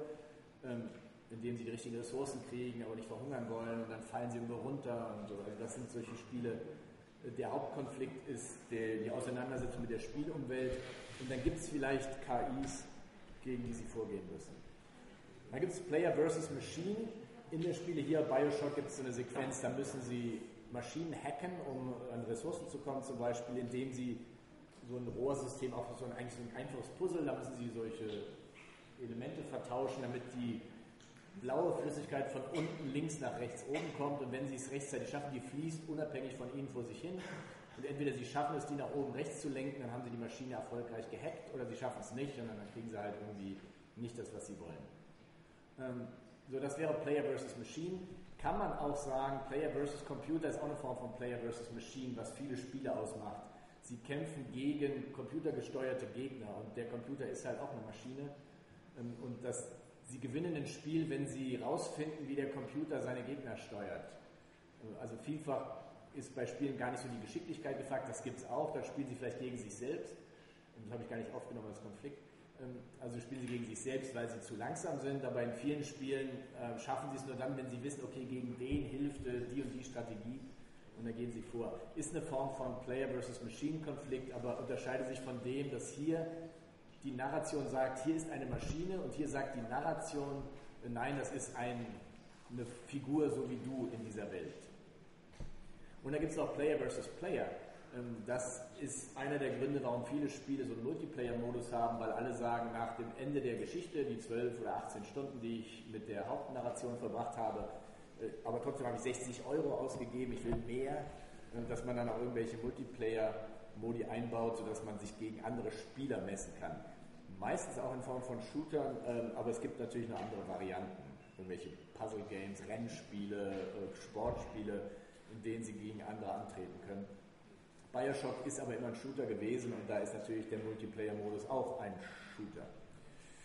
indem sie die richtigen Ressourcen kriegen, aber nicht verhungern wollen und dann fallen sie irgendwo runter und so. Also das sind solche Spiele. Der Hauptkonflikt ist die Auseinandersetzung mit der Spielumwelt und dann gibt es vielleicht KIs, gegen die sie vorgehen müssen. Dann gibt es Player versus Machine. In den Spielen hier, Bioshock, gibt es so eine Sequenz, da müssen sie Maschinen hacken, um an Ressourcen zu kommen, zum Beispiel, indem sie so ein Rohrsystem, auch eigentlich so ein einfaches Puzzle, da müssen sie solche Elemente vertauschen, damit die blaue Flüssigkeit von unten links nach rechts oben kommt und wenn sie es rechtzeitig schaffen, die fließt unabhängig von ihnen vor sich hin und entweder sie schaffen es, die nach oben rechts zu lenken, dann haben sie die Maschine erfolgreich gehackt oder sie schaffen es nicht und dann kriegen sie halt irgendwie nicht das, was sie wollen. So, das wäre Player versus Machine. Kann man auch sagen, Player versus Computer ist auch eine Form von Player versus Machine, was viele Spiele ausmacht. Sie kämpfen gegen computergesteuerte Gegner und der Computer ist halt auch eine Maschine und sie gewinnen ein Spiel, wenn sie rausfinden, wie der Computer seine Gegner steuert. Also vielfach ist bei Spielen gar nicht so die Geschicklichkeit gefragt, das gibt es auch, da spielen sie vielleicht gegen sich selbst. Das habe ich gar nicht aufgenommen als Konflikt. Also spielen sie gegen sich selbst, weil sie zu langsam sind, aber in vielen Spielen schaffen sie es nur dann, wenn sie wissen, okay, gegen den hilft die und die Strategie und da gehen sie vor. Ist eine Form von Player versus Machine Konflikt, aber unterscheidet sich von dem, dass hier die Narration sagt, hier ist eine Maschine und hier sagt die Narration, nein, das ist eine Figur so wie du in dieser Welt. Und da gibt es noch Player versus Player. Das ist einer der Gründe, warum viele Spiele so einen Multiplayer-Modus haben, weil alle sagen, nach dem Ende der Geschichte, die 12 oder 18 Stunden, die ich mit der Hauptnarration verbracht habe, aber trotzdem habe ich 60 € ausgegeben, ich will mehr, dass man dann auch irgendwelche Multiplayer-Modi einbaut, sodass man sich gegen andere Spieler messen kann. Meistens auch in Form von Shootern, aber es gibt natürlich noch andere Varianten, irgendwelche Puzzle-Games, Rennspiele, Sportspiele, in denen sie gegen andere antreten können. Bioshock ist aber immer ein Shooter gewesen und da ist natürlich der Multiplayer-Modus auch ein Shooter.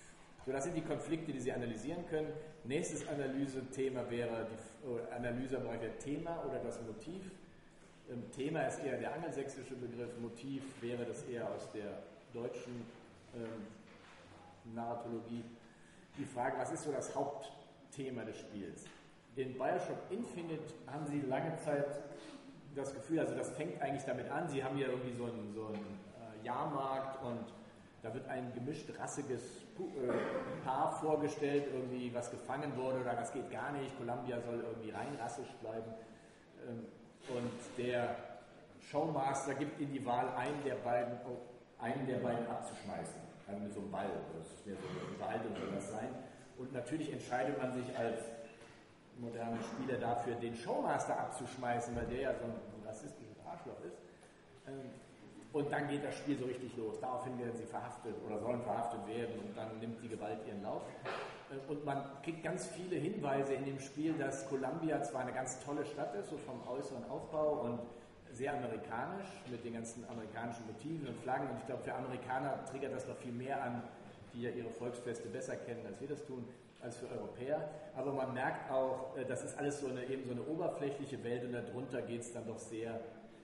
So, das sind die Konflikte, die Sie analysieren können. Nächstes Analysethema wäre die Analyse im Bereich der Thema oder das Motiv. Thema ist eher der angelsächsische Begriff, Motiv wäre das eher aus der deutschen Narratologie. Die Frage, was ist so das Hauptthema des Spiels? In Bioshock Infinite haben Sie lange Zeit das Gefühl, also das fängt eigentlich damit an, Sie haben hier irgendwie so einen Jahrmarkt und da wird ein gemischt rassiges Paar vorgestellt, irgendwie was gefangen wurde oder das geht gar nicht, Columbia soll irgendwie rein rassisch bleiben. Und der Showmaster gibt Ihnen die Wahl, einen der beiden abzuschmeißen. Also mit so einem Ball, das wäre so eine Unterhaltung, soll das sein. Und natürlich entscheidet man sich als moderner Spieler dafür, den Showmaster abzuschmeißen, weil der ja so ein rassistisches Arschloch ist. Und dann geht das Spiel so richtig los. Daraufhin werden sie verhaftet oder sollen verhaftet werden und dann nimmt die Gewalt ihren Lauf. Und man kriegt ganz viele Hinweise in dem Spiel, dass Columbia zwar eine ganz tolle Stadt ist, so vom äußeren Aufbau und sehr amerikanisch, mit den ganzen amerikanischen Motiven und Flaggen. Und ich glaube, für Amerikaner triggert das noch viel mehr an, die ja ihre Volksfeste besser kennen, als wir das tun, als für Europäer. Aber man merkt auch, das ist alles eben so eine oberflächliche Welt und darunter geht es dann doch sehr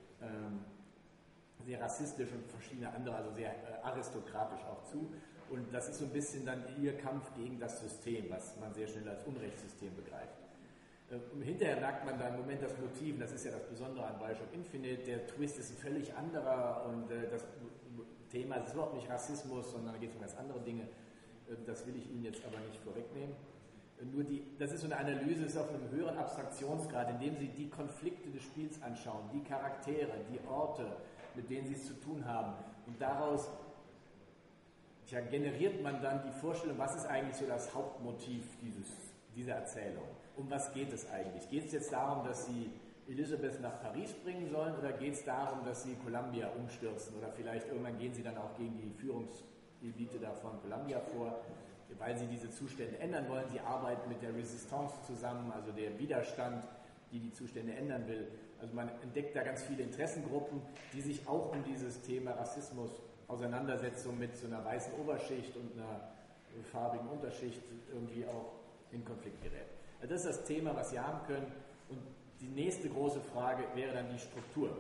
rassistisch und verschiedene andere, also sehr aristokratisch auch zu. Und das ist so ein bisschen dann ihr Kampf gegen das System, was man sehr schnell als Unrechtssystem begreift. Und hinterher merkt man dann, Moment, das Motiv, das ist ja das Besondere an Bioshock Infinite, der Twist ist ein völlig anderer und das Thema ist überhaupt nicht Rassismus, sondern da geht es um ganz andere Dinge. Das will ich Ihnen jetzt aber nicht vorwegnehmen. Das ist so eine Analyse, ist auf einem höheren Abstraktionsgrad, indem Sie die Konflikte des Spiels anschauen, die Charaktere, die Orte, mit denen Sie es zu tun haben. Und daraus generiert man dann die Vorstellung, was ist eigentlich so das Hauptmotiv dieser Erzählung? Um was geht es eigentlich? Geht es jetzt darum, dass Sie Elizabeth nach Paris bringen sollen oder geht es darum, dass Sie Columbia umstürzen oder vielleicht irgendwann gehen Sie dann auch gegen die Führungselite da von Columbia vor, weil Sie diese Zustände ändern wollen. Sie arbeiten mit der Resistance zusammen, also der Widerstand, die Zustände ändern will. Also man entdeckt da ganz viele Interessengruppen, die sich auch um dieses Thema Rassismus, Auseinandersetzung mit so einer weißen Oberschicht und einer farbigen Unterschicht irgendwie auch in Konflikt gerät. Also das ist das Thema, was Sie haben können. Und die nächste große Frage wäre dann die Struktur.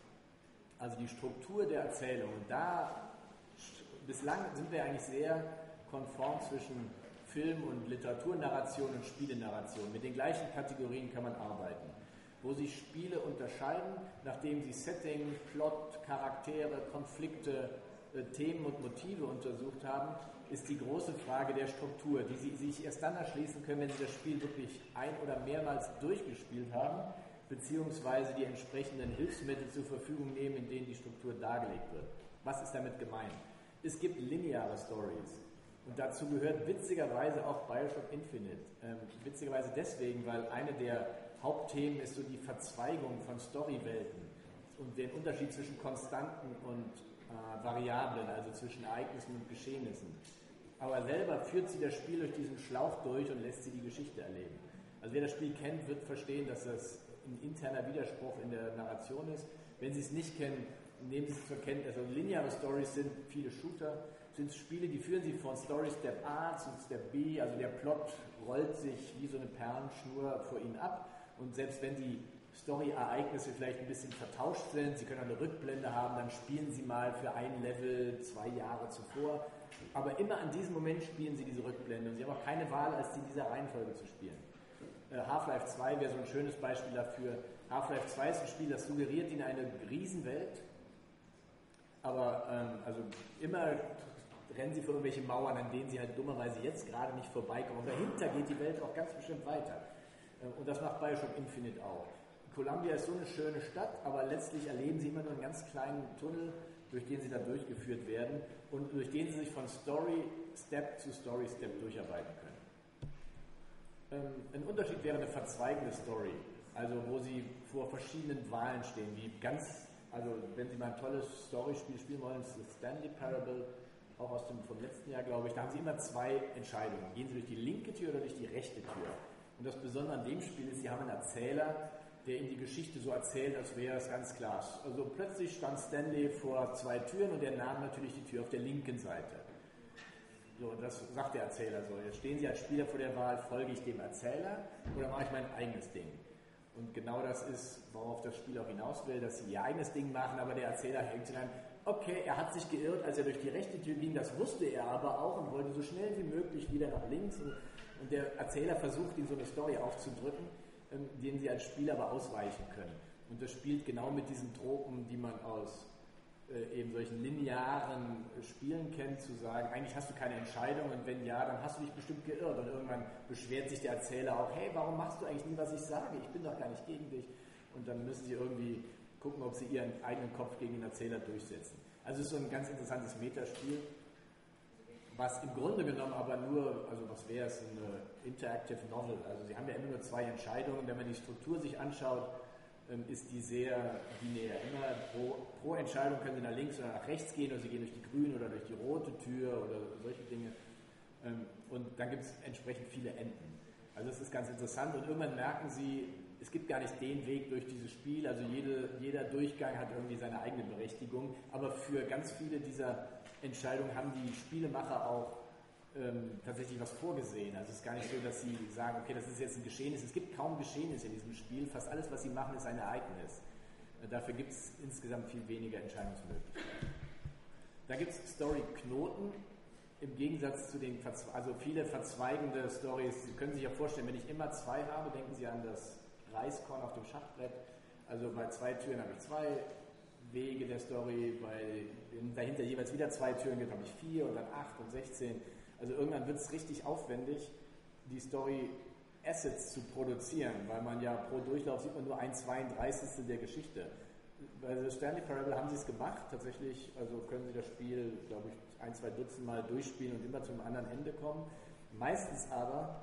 Also die Struktur der Erzählung. Und da bislang sind wir eigentlich sehr konform zwischen Film- und Literaturnarration und Spielenarration. Mit den gleichen Kategorien kann man arbeiten. Wo sich Spiele unterscheiden, nachdem sie Setting, Plot, Charaktere, Konflikte, Themen und Motive untersucht haben, ist die große Frage der Struktur, die Sie sich erst dann erschließen können, wenn Sie das Spiel wirklich ein- oder mehrmals durchgespielt haben, beziehungsweise die entsprechenden Hilfsmittel zur Verfügung nehmen, in denen die Struktur dargelegt wird. Was ist damit gemeint? Es gibt lineare Stories. Und dazu gehört witzigerweise auch Bioshock Infinite. Witzigerweise deswegen, weil eine der Hauptthemen ist so die Verzweigung von Storywelten und den Unterschied zwischen Konstanten und Variablen, also zwischen Ereignissen und Geschehnissen. Aber selber führt sie das Spiel durch diesen Schlauch durch und lässt sie die Geschichte erleben. Also wer das Spiel kennt, wird verstehen, dass das ein interner Widerspruch in der Narration ist. Wenn Sie es nicht kennen, nehmen Sie es zur Kenntnis. Also lineare Stories sind viele Shooter, sind Spiele, die führen Sie von Story Step A zu Step B, also der Plot rollt sich wie so eine Perlenschnur vor Ihnen ab und selbst wenn die Story-Ereignisse vielleicht ein bisschen vertauscht sind, Sie können eine Rückblende haben, dann spielen Sie mal für ein Level 2 Jahre zuvor, aber immer an diesem Moment spielen Sie diese Rückblende und Sie haben auch keine Wahl, als die in dieser Reihenfolge zu spielen. Half-Life 2 wäre so ein schönes Beispiel dafür. Half-Life 2 ist ein Spiel, das suggeriert Ihnen eine Riesenwelt, aber also immer rennen Sie vor irgendwelche Mauern, an denen Sie halt dummerweise jetzt gerade nicht vorbeikommen. Und dahinter geht die Welt auch ganz bestimmt weiter. Und das macht Bioshock Infinite auch. Columbia ist so eine schöne Stadt, aber letztlich erleben Sie immer nur einen ganz kleinen Tunnel, durch den Sie da durchgeführt werden und durch den Sie sich von Story-Step zu Story-Step durcharbeiten können. Ein Unterschied wäre eine verzweigende Story, also wo Sie vor verschiedenen Wahlen stehen, also wenn Sie mal ein tolles Storyspiel spielen wollen, das ist das Stanley Parable, auch vom letzten Jahr, glaube ich, da haben Sie immer zwei Entscheidungen. Gehen Sie durch die linke Tür oder durch die rechte Tür? Und das Besondere an dem Spiel ist, Sie haben einen Erzähler, der Ihnen die Geschichte so erzählt, als wäre es ganz klar. Also plötzlich stand Stanley vor zwei Türen und er nahm natürlich die Tür auf der linken Seite. So, und das sagt der Erzähler so. Jetzt stehen Sie als Spieler vor der Wahl, folge ich dem Erzähler oder mache ich mein eigenes Ding? Und genau das ist, worauf das Spiel auch hinaus will, dass sie ihr eigenes Ding machen, aber der Erzähler hängt sich an, okay, er hat sich geirrt, als er durch die rechte Tür ging, das wusste er aber auch und wollte so schnell wie möglich wieder nach links. Und der Erzähler versucht, ihm so eine Story aufzudrücken, denen sie als Spieler aber ausweichen können. Und das spielt genau mit diesen Tropen, die man aus eben solchen linearen Spielen kennt, zu sagen, eigentlich hast du keine Entscheidung und wenn ja, dann hast du dich bestimmt geirrt. Und irgendwann beschwert sich der Erzähler auch, hey, warum machst du eigentlich nie, was ich sage? Ich bin doch gar nicht gegen dich. Und dann müssen sie irgendwie gucken, ob sie ihren eigenen Kopf gegen den Erzähler durchsetzen. Also es ist so ein ganz interessantes Metaspiel, was im Grunde genommen aber nur, also was wäre es, eine Interactive Novel. Also sie haben ja immer nur 2 Entscheidungen. Wenn man die Struktur sich anschaut, ist die sehr binär. Immer pro Entscheidung können Sie nach links oder nach rechts gehen oder Sie gehen durch die grüne oder durch die rote Tür oder solche Dinge. Und dann gibt es entsprechend viele Enden. Also es ist ganz interessant und irgendwann merken Sie, es gibt gar nicht den Weg durch dieses Spiel, also jeder Durchgang hat irgendwie seine eigene Berechtigung, aber für ganz viele dieser Entscheidungen haben die Spielemacher auch tatsächlich was vorgesehen. Also es ist gar nicht so, dass sie sagen, okay, das ist jetzt ein Geschehnis. Es gibt kaum Geschehnisse in diesem Spiel. Fast alles, was sie machen, ist ein Ereignis. Dafür gibt es insgesamt viel weniger Entscheidungsmöglichkeiten. Da gibt es Story-Knoten im Gegensatz zu den, also viele verzweigende Stories. Sie können sich ja vorstellen, wenn ich immer 2 habe, denken Sie an das Reiskorn auf dem Schachbrett. Also bei 2 Türen habe ich 2 Wege der Story, dahinter jeweils wieder 2 Türen gibt, habe ich 4 und dann 8 und 16. Also irgendwann wird es richtig aufwendig, die Story Assets zu produzieren, weil man ja pro Durchlauf sieht man nur 1/32 der Geschichte. Bei The Stanley Parable haben sie es gemacht, tatsächlich, also können sie das Spiel, glaube ich, 1-2 Dutzend Mal durchspielen und immer zum anderen Ende kommen. Meistens aber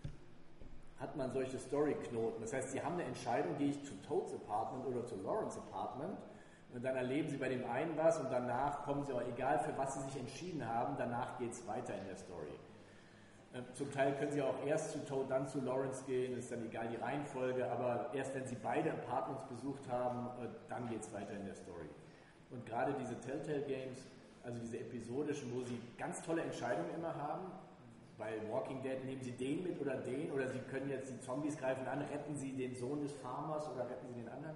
hat man solche Story-Knoten. Das heißt, sie haben eine Entscheidung, gehe ich zu Toad's Apartment oder zu Lawrence Apartment. Und dann erleben sie bei dem einen was und danach kommen sie auch, egal für was sie sich entschieden haben, danach geht es weiter in der Story. Zum Teil können sie auch erst zu Toad, dann zu Lawrence gehen, ist dann egal die Reihenfolge, aber erst wenn sie beide Apartments besucht haben, dann geht es weiter in der Story. Und gerade diese Telltale Games, also diese episodischen, wo sie ganz tolle Entscheidungen immer haben, bei Walking Dead nehmen sie den mit oder den, oder sie können jetzt die Zombies greifen an, retten sie den Sohn des Farmers oder retten sie den anderen.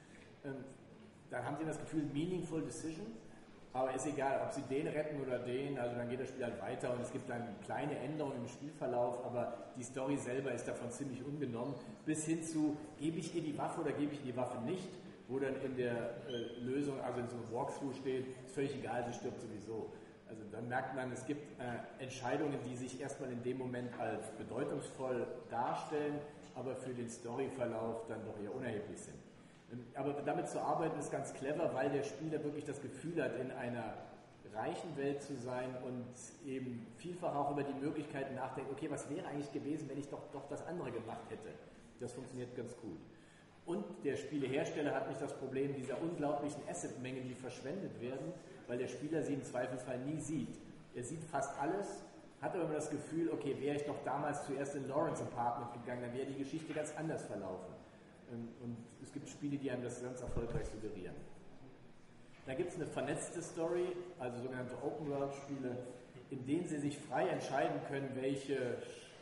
Dann haben sie das Gefühl, meaningful decision, aber ist egal, ob sie den retten oder den, also dann geht das Spiel halt weiter und es gibt dann kleine Änderungen im Spielverlauf, aber die Story selber ist davon ziemlich unbenommen, bis hin zu, gebe ich ihr die Waffe oder gebe ich ihr die Waffe nicht, wo dann in der Lösung, also in so einem Walkthrough steht, ist völlig egal, sie stirbt sowieso. Also dann merkt man, es gibt Entscheidungen, die sich erstmal in dem Moment als bedeutungsvoll darstellen, aber für den Storyverlauf dann doch eher unerheblich sind. Aber damit zu arbeiten ist ganz clever, weil der Spieler wirklich das Gefühl hat, in einer reichen Welt zu sein und eben vielfach auch über die Möglichkeiten nachdenkt, okay, was wäre eigentlich gewesen, wenn ich doch das andere gemacht hätte. Das funktioniert ganz gut. Und der Spielehersteller hat nicht das Problem dieser unglaublichen Assetmenge, die verschwendet werden, weil der Spieler sie im Zweifelsfall nie sieht. Er sieht fast alles, hat aber immer das Gefühl, okay, wäre ich doch damals zuerst in Lawrence Apartment gegangen, dann wäre die Geschichte ganz anders verlaufen. Und es gibt Spiele, die einem das ganz erfolgreich suggerieren. Da gibt es eine vernetzte Story, also sogenannte Open-World-Spiele, in denen Sie sich frei entscheiden können, welche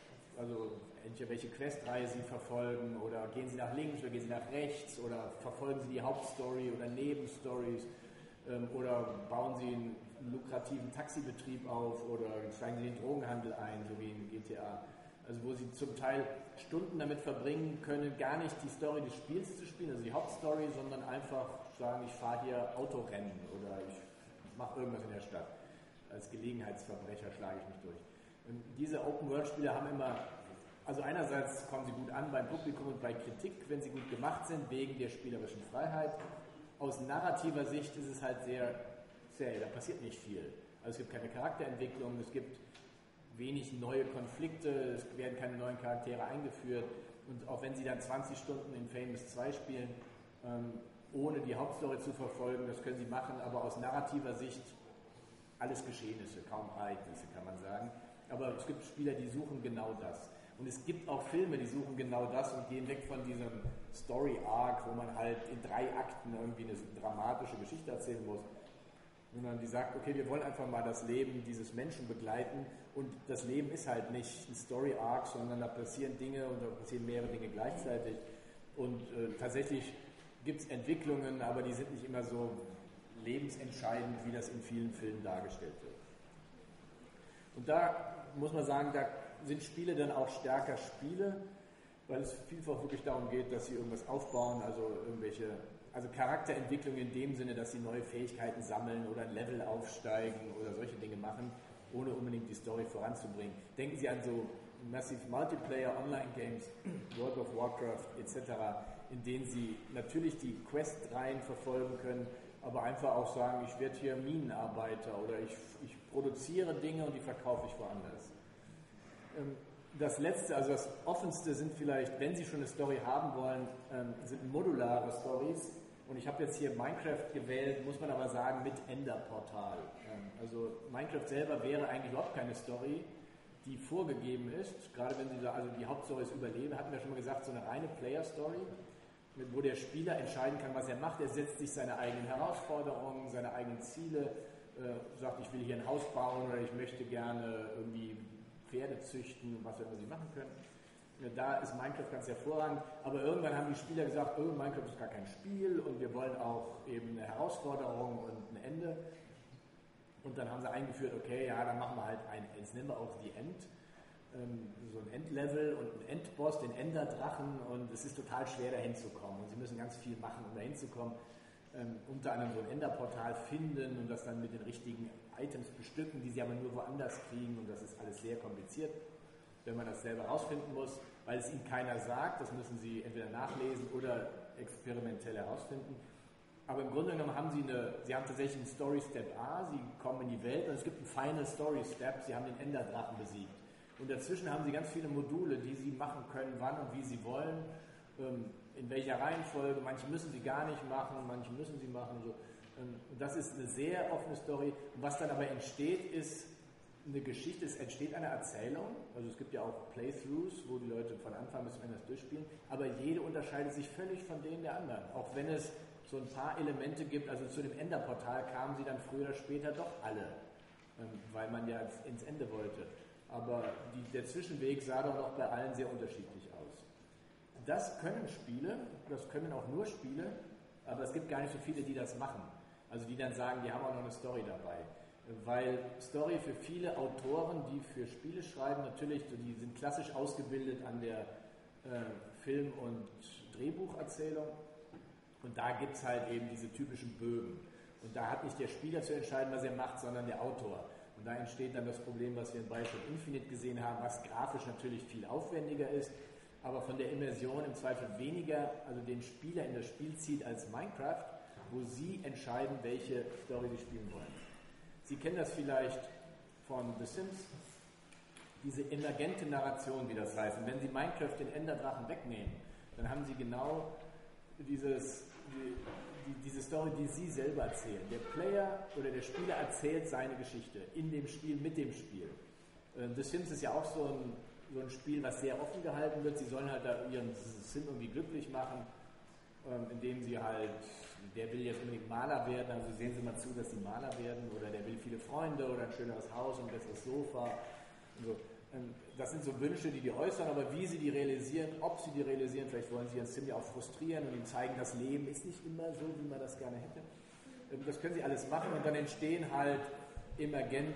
Questreihe Sie verfolgen, oder gehen Sie nach links oder gehen Sie nach rechts, oder verfolgen Sie die Hauptstory oder Nebenstories, oder bauen Sie einen lukrativen Taxibetrieb auf oder steigen Sie in den Drogenhandel ein, so wie in GTA. Also wo Sie zum Teil Stunden damit verbringen können, gar nicht die Story des Spiels zu spielen, also die Hauptstory, sondern einfach sagen, ich fahre hier Autorennen oder ich mache irgendwas in der Stadt. Als Gelegenheitsverbrecher schlage ich mich durch. Und diese Open-World-Spiele haben immer, also einerseits kommen sie gut an beim Publikum und bei Kritik, wenn sie gut gemacht sind, wegen der spielerischen Freiheit. Aus narrativer Sicht ist es halt sehr, da passiert nicht viel. Also es gibt keine Charakterentwicklung, es gibt wenig neue Konflikte, es werden keine neuen Charaktere eingeführt und auch wenn Sie dann 20 Stunden in Famous 2 spielen, ohne die Hauptstory zu verfolgen, das können Sie machen, aber aus narrativer Sicht alles Geschehnisse, kaum Ereignisse, kann man sagen. Aber es gibt Spieler, die suchen genau das. Und es gibt auch Filme, die suchen genau das und gehen weg von diesem Story-Arc, wo man halt in 3 Akten irgendwie eine dramatische Geschichte erzählen muss. sondern die sagt, okay, wir wollen einfach mal das Leben dieses Menschen begleiten und das Leben ist halt nicht ein Story-Arc, sondern da passieren Dinge und da passieren mehrere Dinge gleichzeitig und tatsächlich gibt es Entwicklungen, aber die sind nicht immer so lebensentscheidend, wie das in vielen Filmen dargestellt wird. Und da muss man sagen, da sind Spiele dann auch stärker Spiele, weil es vielfach wirklich darum geht, dass sie irgendwas aufbauen, also Charakterentwicklung in dem Sinne, dass sie neue Fähigkeiten sammeln oder ein Level aufsteigen oder solche Dinge machen, ohne unbedingt die Story voranzubringen. Denken Sie an so Massive Multiplayer Online-Games, World of Warcraft etc., in denen Sie natürlich die Quest-Reihen verfolgen können, aber einfach auch sagen, ich werde hier Minenarbeiter oder ich produziere Dinge und die verkaufe ich woanders. Das Letzte, also das Offenste sind vielleicht, wenn Sie schon eine Story haben wollen, sind modulare Stories. Und ich habe jetzt hier Minecraft gewählt, muss man aber sagen, mit Enderportal. Also Minecraft selber wäre eigentlich überhaupt keine Story, die vorgegeben ist. Gerade wenn Sie da, also die Hauptstory ist Überleben, hatten wir schon mal gesagt, so eine reine Player-Story, wo der Spieler entscheiden kann, was er macht. Er setzt sich seine eigenen Herausforderungen, seine eigenen Ziele, sagt, ich will hier ein Haus bauen oder ich möchte gerne irgendwie Pferde züchten, was wir immer sie machen können. Da ist Minecraft ganz hervorragend, aber irgendwann haben die Spieler gesagt, oh, Minecraft ist gar kein Spiel und wir wollen auch eben eine Herausforderung und ein Ende. Und dann haben sie eingeführt, okay, ja, dann machen wir halt jetzt nennen wir auch die so ein Endlevel und einen Endboss, den Enderdrachen und es ist total schwer dahin zu kommen und sie müssen ganz viel machen, um dahin zu kommen. Unter anderem so ein Enderportal finden und das dann mit den richtigen Items bestücken, die sie aber nur woanders kriegen und das ist alles sehr kompliziert, wenn man das selber rausfinden muss, weil es ihnen keiner sagt, das müssen sie entweder nachlesen oder experimentell herausfinden. Aber im Grunde genommen haben sie haben tatsächlich einen Story Step A, sie kommen in die Welt und es gibt einen Final Story Step, sie haben den Enderdrachen besiegt. Und dazwischen haben sie ganz viele Module, die sie machen können, wann und wie sie wollen, in welcher Reihenfolge, manche müssen sie gar nicht machen, manche müssen sie machen. So. Und das ist eine sehr offene Story. Und was dann aber entsteht, ist eine Geschichte, es entsteht eine Erzählung. Also es gibt ja auch Playthroughs, wo die Leute von Anfang bis Ende das durchspielen, aber jede unterscheidet sich völlig von denen der anderen. Auch wenn es so ein paar Elemente gibt, also zu dem Enderportal kamen sie dann früher oder später doch alle, weil man ja ins Ende wollte. Aber der Zwischenweg sah doch noch bei allen sehr unterschiedlich aus. Das können Spiele, das können auch nur Spiele, aber es gibt gar nicht so viele, die das machen. Also die dann sagen, die haben auch noch eine Story dabei. Weil Story für viele Autoren, die für Spiele schreiben, natürlich, die sind klassisch ausgebildet an der Film- und Drehbucherzählung. Und da gibt es halt eben diese typischen Bögen. Und da hat nicht der Spieler zu entscheiden, was er macht, sondern der Autor. Und da entsteht dann das Problem, was wir in Bioshock Infinite gesehen haben, was grafisch natürlich viel aufwendiger ist, aber von der Immersion im Zweifel weniger, also den Spieler in das Spiel zieht als Minecraft, wo sie entscheiden, welche Story sie spielen wollen. Sie kennen das vielleicht von The Sims, diese emergente Narration, wie das heißt. Und wenn Sie Minecraft den Enderdrachen wegnehmen, dann haben Sie genau diese Story, die Sie selber erzählen. Der Player oder der Spieler erzählt seine Geschichte in dem Spiel, mit dem Spiel. The Sims ist ja auch so ein Spiel, was sehr offen gehalten wird. Sie sollen halt da ihren Sim irgendwie glücklich machen, indem sie halt, der will jetzt unbedingt Maler werden, also sehen Sie mal zu, dass Sie Maler werden, oder der will viele Freunde oder ein schöneres Haus und ein besseres Sofa. Und so. Das sind so Wünsche, die äußern, aber wie sie die realisieren, ob sie die realisieren, vielleicht wollen sie ihren Sim ja auch frustrieren und ihm zeigen, das Leben ist nicht immer so, wie man das gerne hätte. Das können sie alles machen und dann entstehen halt emergent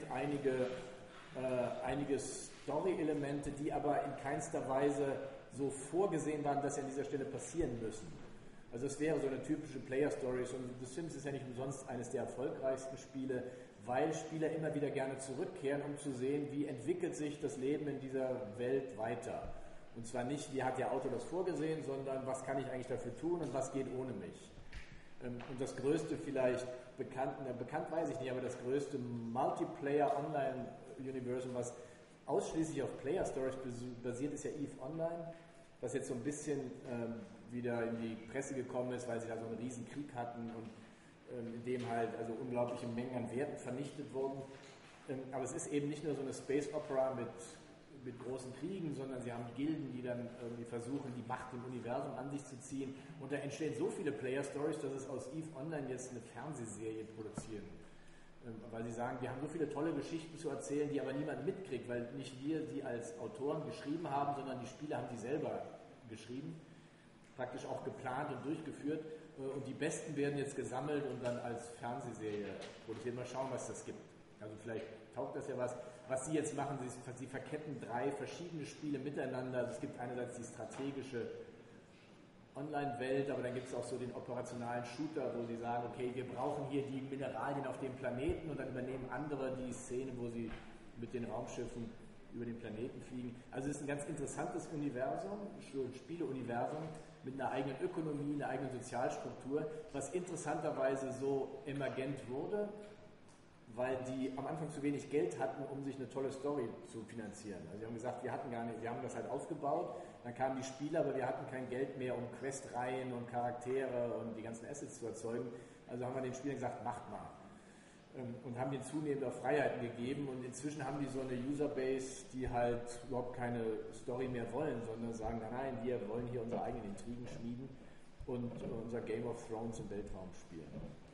einige Story-Elemente, die aber in keinster Weise so vorgesehen waren, dass sie an dieser Stelle passieren müssen. Also es wäre so eine typische Player-Story und The Sims ist ja nicht umsonst eines der erfolgreichsten Spiele, weil Spieler immer wieder gerne zurückkehren, um zu sehen, wie entwickelt sich das Leben in dieser Welt weiter. Und zwar nicht, wie hat der Autor das vorgesehen, sondern was kann ich eigentlich dafür tun und was geht ohne mich. Und das größte vielleicht, bekannt weiß ich nicht, aber das größte Multiplayer-Online-Universum, was ausschließlich auf Player-Stories basiert, ist ja EVE Online, was jetzt so ein bisschen wieder in die Presse gekommen ist, weil sie da so einen riesen Krieg hatten und in dem halt also unglaubliche Mengen an Werten vernichtet wurden. Aber es ist eben nicht nur so eine Space Opera mit großen Kriegen, sondern sie haben Gilden, die dann irgendwie versuchen, die Macht im Universum an sich zu ziehen. Und da entstehen so viele Player-Stories, dass es aus EVE Online jetzt eine Fernsehserie produzieren Weil sie sagen, wir haben so viele tolle Geschichten zu erzählen, die aber niemand mitkriegt, weil nicht wir sie als Autoren geschrieben haben, sondern die Spieler haben sie selber geschrieben, praktisch auch geplant und durchgeführt. Und die besten werden jetzt gesammelt und dann als Fernsehserie produziert. Mal schauen, was das gibt. Also vielleicht taugt das ja was. Was sie jetzt machen, sie verketten 3 verschiedene Spiele miteinander. Also es gibt einerseits die strategische Online-Welt, aber dann gibt es auch so den operationalen Shooter, wo sie sagen, okay, wir brauchen hier die Mineralien auf dem Planeten und dann übernehmen andere die Szene, wo sie mit den Raumschiffen über den Planeten fliegen. Also es ist ein ganz interessantes Universum, ein Spieleuniversum mit einer eigenen Ökonomie, einer eigenen Sozialstruktur, was interessanterweise so emergent wurde, weil die am Anfang zu wenig Geld hatten, um sich eine tolle Story zu finanzieren. Also sie haben gesagt, wir haben das halt aufgebaut, dann kamen die Spieler, aber wir hatten kein Geld mehr, um Questreihen und Charaktere und die ganzen Assets zu erzeugen. Also haben wir den Spielern gesagt, macht mal. Und haben denen zunehmend auch Freiheiten gegeben und inzwischen haben die so eine Userbase, die halt überhaupt keine Story mehr wollen, sondern sagen, nein, wir wollen hier unsere eigenen Intrigen schmieden und unser Game of Thrones im Weltraum spielen.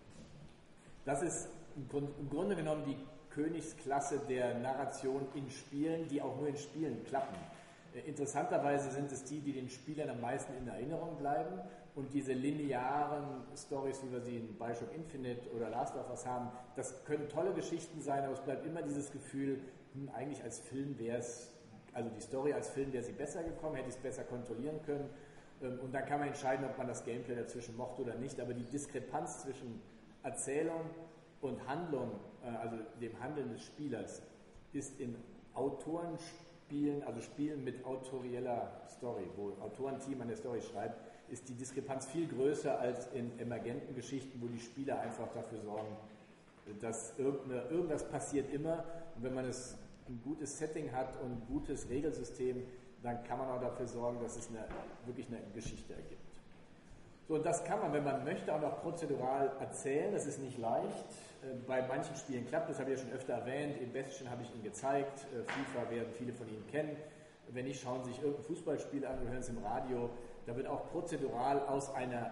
Das ist im Grunde genommen die Königsklasse der Narration in Spielen, die auch nur in Spielen klappen. Interessanterweise sind es die den Spielern am meisten in Erinnerung bleiben und diese linearen Stories, wie wir sie in Bioshock Infinite oder Last of Us haben, das können tolle Geschichten sein, aber es bleibt immer dieses Gefühl, eigentlich als Film wäre es, also die Story als Film wäre sie besser gekommen, hätte ich es besser kontrollieren können und dann kann man entscheiden, ob man das Gameplay dazwischen mochte oder nicht, aber die Diskrepanz zwischen Erzählung und Handlung, also dem Handeln des Spielers, ist in Autorenspielen, also Spielen mit autorieller Story, wo ein Autorenteam an der Story schreibt, ist die Diskrepanz viel größer als in emergenten Geschichten, wo die Spieler einfach dafür sorgen, dass irgendwas passiert immer. Und wenn man ein gutes Setting hat und ein gutes Regelsystem, dann kann man auch dafür sorgen, dass es wirklich eine Geschichte ergibt. So, und das kann man, wenn man möchte, auch noch prozedural erzählen. Das ist nicht leicht. Bei manchen Spielen klappt das, habe ich ja schon öfter erwähnt. In Bastion habe ich Ihnen gezeigt. FIFA werden viele von Ihnen kennen. Wenn nicht, schauen Sie sich irgendein Fußballspiel an oder hören es im Radio. Da wird auch prozedural aus einem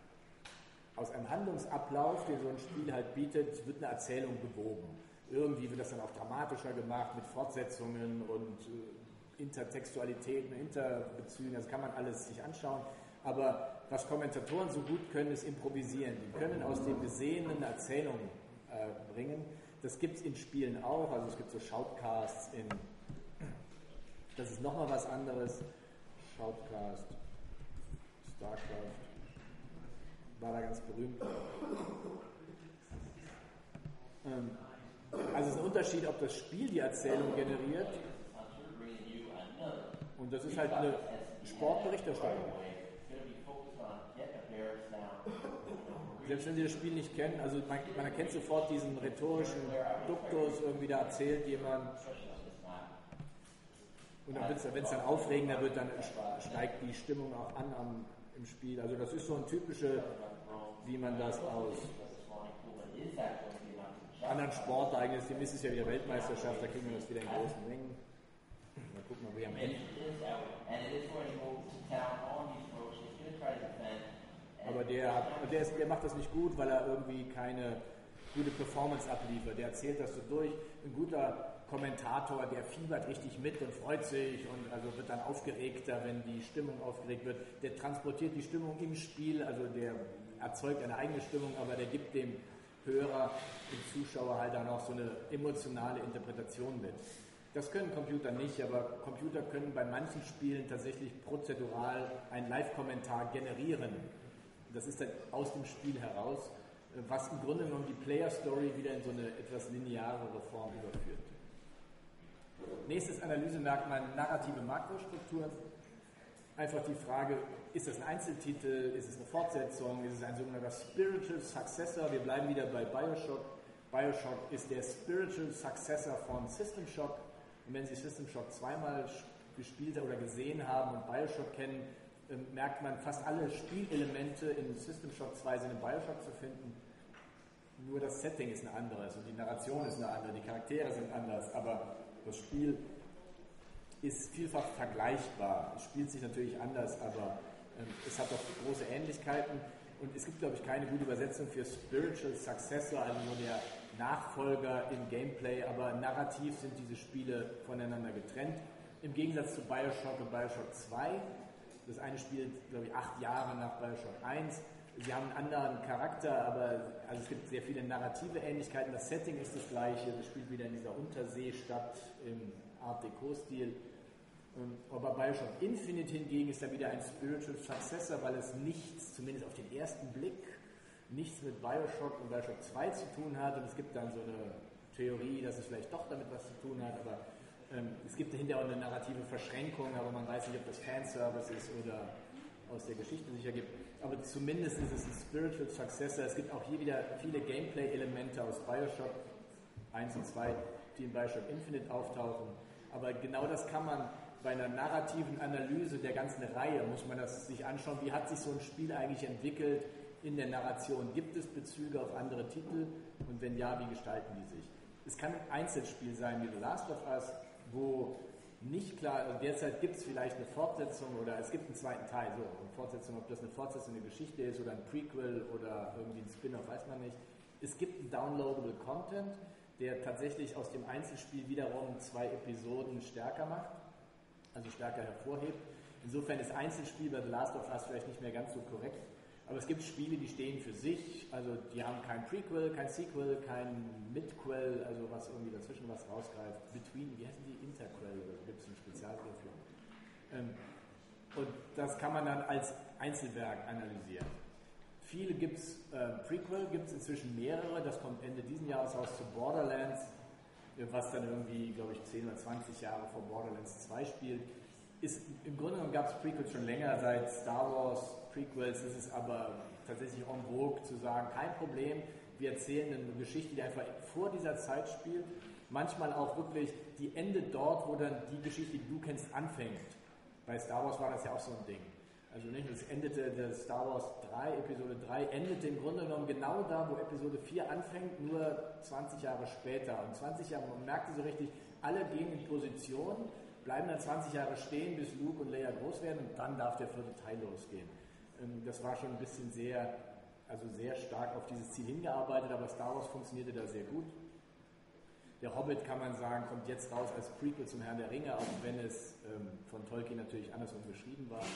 Handlungsablauf, den so ein Spiel halt bietet, wird eine Erzählung gewoben. Irgendwie wird das dann auch dramatischer gemacht mit Fortsetzungen und Intertextualitäten, Interbezügen. Das kann man alles sich anschauen. Aber was Kommentatoren so gut können, ist improvisieren. Die können aus dem Gesehenen eine Erzählung bringen. Das gibt es in Spielen auch. Also es gibt so Shoutcasts das ist nochmal was anderes. Shoutcast, StarCraft, war da ganz berühmt. Also es ist ein Unterschied, ob das Spiel die Erzählung generiert und das ist halt eine Sportberichterstattung. Selbst wenn Sie das Spiel nicht kennen, also man erkennt sofort diesen rhetorischen Duktus, irgendwie da erzählt jemand und wenn es dann aufregender wird, dann steigt die Stimmung auch an im Spiel. Also das ist so ein typische, wie man das aus anderen Sportereignissen, ist es ja wieder Weltmeisterschaft, da kriegen wir das wieder in großen Mengen. Mal gucken, ob wir am Ende. Aber der macht das nicht gut, weil er irgendwie keine gute Performance abliefert. Der erzählt das so durch. Ein guter Kommentator, der fiebert richtig mit und freut sich und also wird dann aufgeregter, wenn die Stimmung aufgeregt wird. Der transportiert die Stimmung im Spiel, also der erzeugt eine eigene Stimmung, aber der gibt dem Hörer, dem Zuschauer halt dann auch so eine emotionale Interpretation mit. Das können Computer nicht, aber Computer können bei manchen Spielen tatsächlich prozedural einen Live-Kommentar generieren. Das ist dann aus dem Spiel heraus, was im Grunde genommen die Player-Story wieder in so eine etwas linearere Form überführt. Nächstes Analysemerkmal, narrative Makrostruktur. Einfach die Frage, ist das ein Einzeltitel, ist es eine Fortsetzung, ist es ein sogenannter Spiritual Successor? Wir bleiben wieder bei Bioshock. Bioshock ist der Spiritual Successor von System Shock. Und wenn Sie System Shock zweimal gespielt oder gesehen haben und Bioshock kennen, merkt man, fast alle Spielelemente in System Shock 2 sind in Bioshock zu finden. Nur das Setting ist ein anderes und die Narration ist eine andere, die Charaktere sind anders, aber das Spiel ist vielfach vergleichbar. Es spielt sich natürlich anders, aber es hat doch große Ähnlichkeiten und es gibt, glaube ich, keine gute Übersetzung für Spiritual Successor, also nur Nachfolger im Gameplay, aber narrativ sind diese Spiele voneinander getrennt. Im Gegensatz zu Bioshock und Bioshock 2, das eine spielt, glaube ich, 8 Jahre nach Bioshock 1. Sie haben einen anderen Charakter, aber also es gibt sehr viele narrative Ähnlichkeiten. Das Setting ist das gleiche, das spielt wieder in dieser Unterseestadt im Art Deco-Stil. Aber Bioshock Infinite hingegen ist dann wieder ein Spiritual Successor, weil es nichts, zumindest auf den ersten Blick, nichts mit Bioshock und Bioshock 2 zu tun hat. Und es gibt dann so eine Theorie, dass es vielleicht doch damit was zu tun hat, aber es gibt dahinter auch eine narrative Verschränkung, aber man weiß nicht, ob das Fanservice ist oder aus der Geschichte sich ergibt. Aber zumindest ist es ein Spiritual Successor. Es gibt auch hier wieder viele Gameplay-Elemente aus Bioshock 1 und 2, die in Bioshock Infinite auftauchen. Aber genau das kann man bei einer narrativen Analyse der ganzen Reihe, muss man das sich anschauen, wie hat sich so ein Spiel eigentlich entwickelt in der Narration. Gibt es Bezüge auf andere Titel? Und wenn ja, wie gestalten die sich? Es kann ein Einzelspiel sein wie The Last of Us, wo nicht klar, also derzeit gibt es vielleicht eine Fortsetzung oder es gibt einen zweiten Teil, so eine Fortsetzung, ob das eine Fortsetzung der Geschichte ist oder ein Prequel oder irgendwie ein Spin-off, weiß man nicht. Es gibt einen downloadable Content, der tatsächlich aus dem Einzelspiel wiederum 2 Episoden stärker macht, also stärker hervorhebt. Insofern ist Einzelspiel bei The Last of Us vielleicht nicht mehr ganz so korrekt. Aber es gibt Spiele, die stehen für sich, also die haben kein Prequel, kein Sequel, kein Midquel, also was irgendwie dazwischen was rausgreift. Between, wie heißen die? Interquel, oder gibt es ein Spezialwort für. Und das kann man dann als Einzelwerk analysieren. Viele gibt es, Prequel gibt es inzwischen mehrere, das kommt Ende diesen Jahres raus zu Borderlands, was dann irgendwie, glaube ich, 10 oder 20 Jahre vor Borderlands 2 spielt. Im Grunde genommen gab es Prequels schon länger, seit Star Wars Prequels ist es aber tatsächlich en vogue zu sagen, kein Problem, wir erzählen eine Geschichte, die einfach vor dieser Zeit spielt, manchmal auch wirklich, die endet dort, wo dann die Geschichte, die du kennst, anfängt. Bei Star Wars war das ja auch so ein Ding. Also nicht, es endete, der Star Wars 3, Episode 3, endete im Grunde genommen genau da, wo Episode 4 anfängt, nur 20 Jahre später. Und 20 Jahre, man merkte so richtig, alle gehen in Position, bleiben dann 20 Jahre stehen, bis Luke und Leia groß werden und dann darf der 4. Teil losgehen. Das war schon ein bisschen sehr stark auf dieses Ziel hingearbeitet, aber Star Wars funktionierte da sehr gut. Der Hobbit, kann man sagen, kommt jetzt raus als Prequel zum Herrn der Ringe, auch wenn es von Tolkien natürlich andersrum geschrieben war.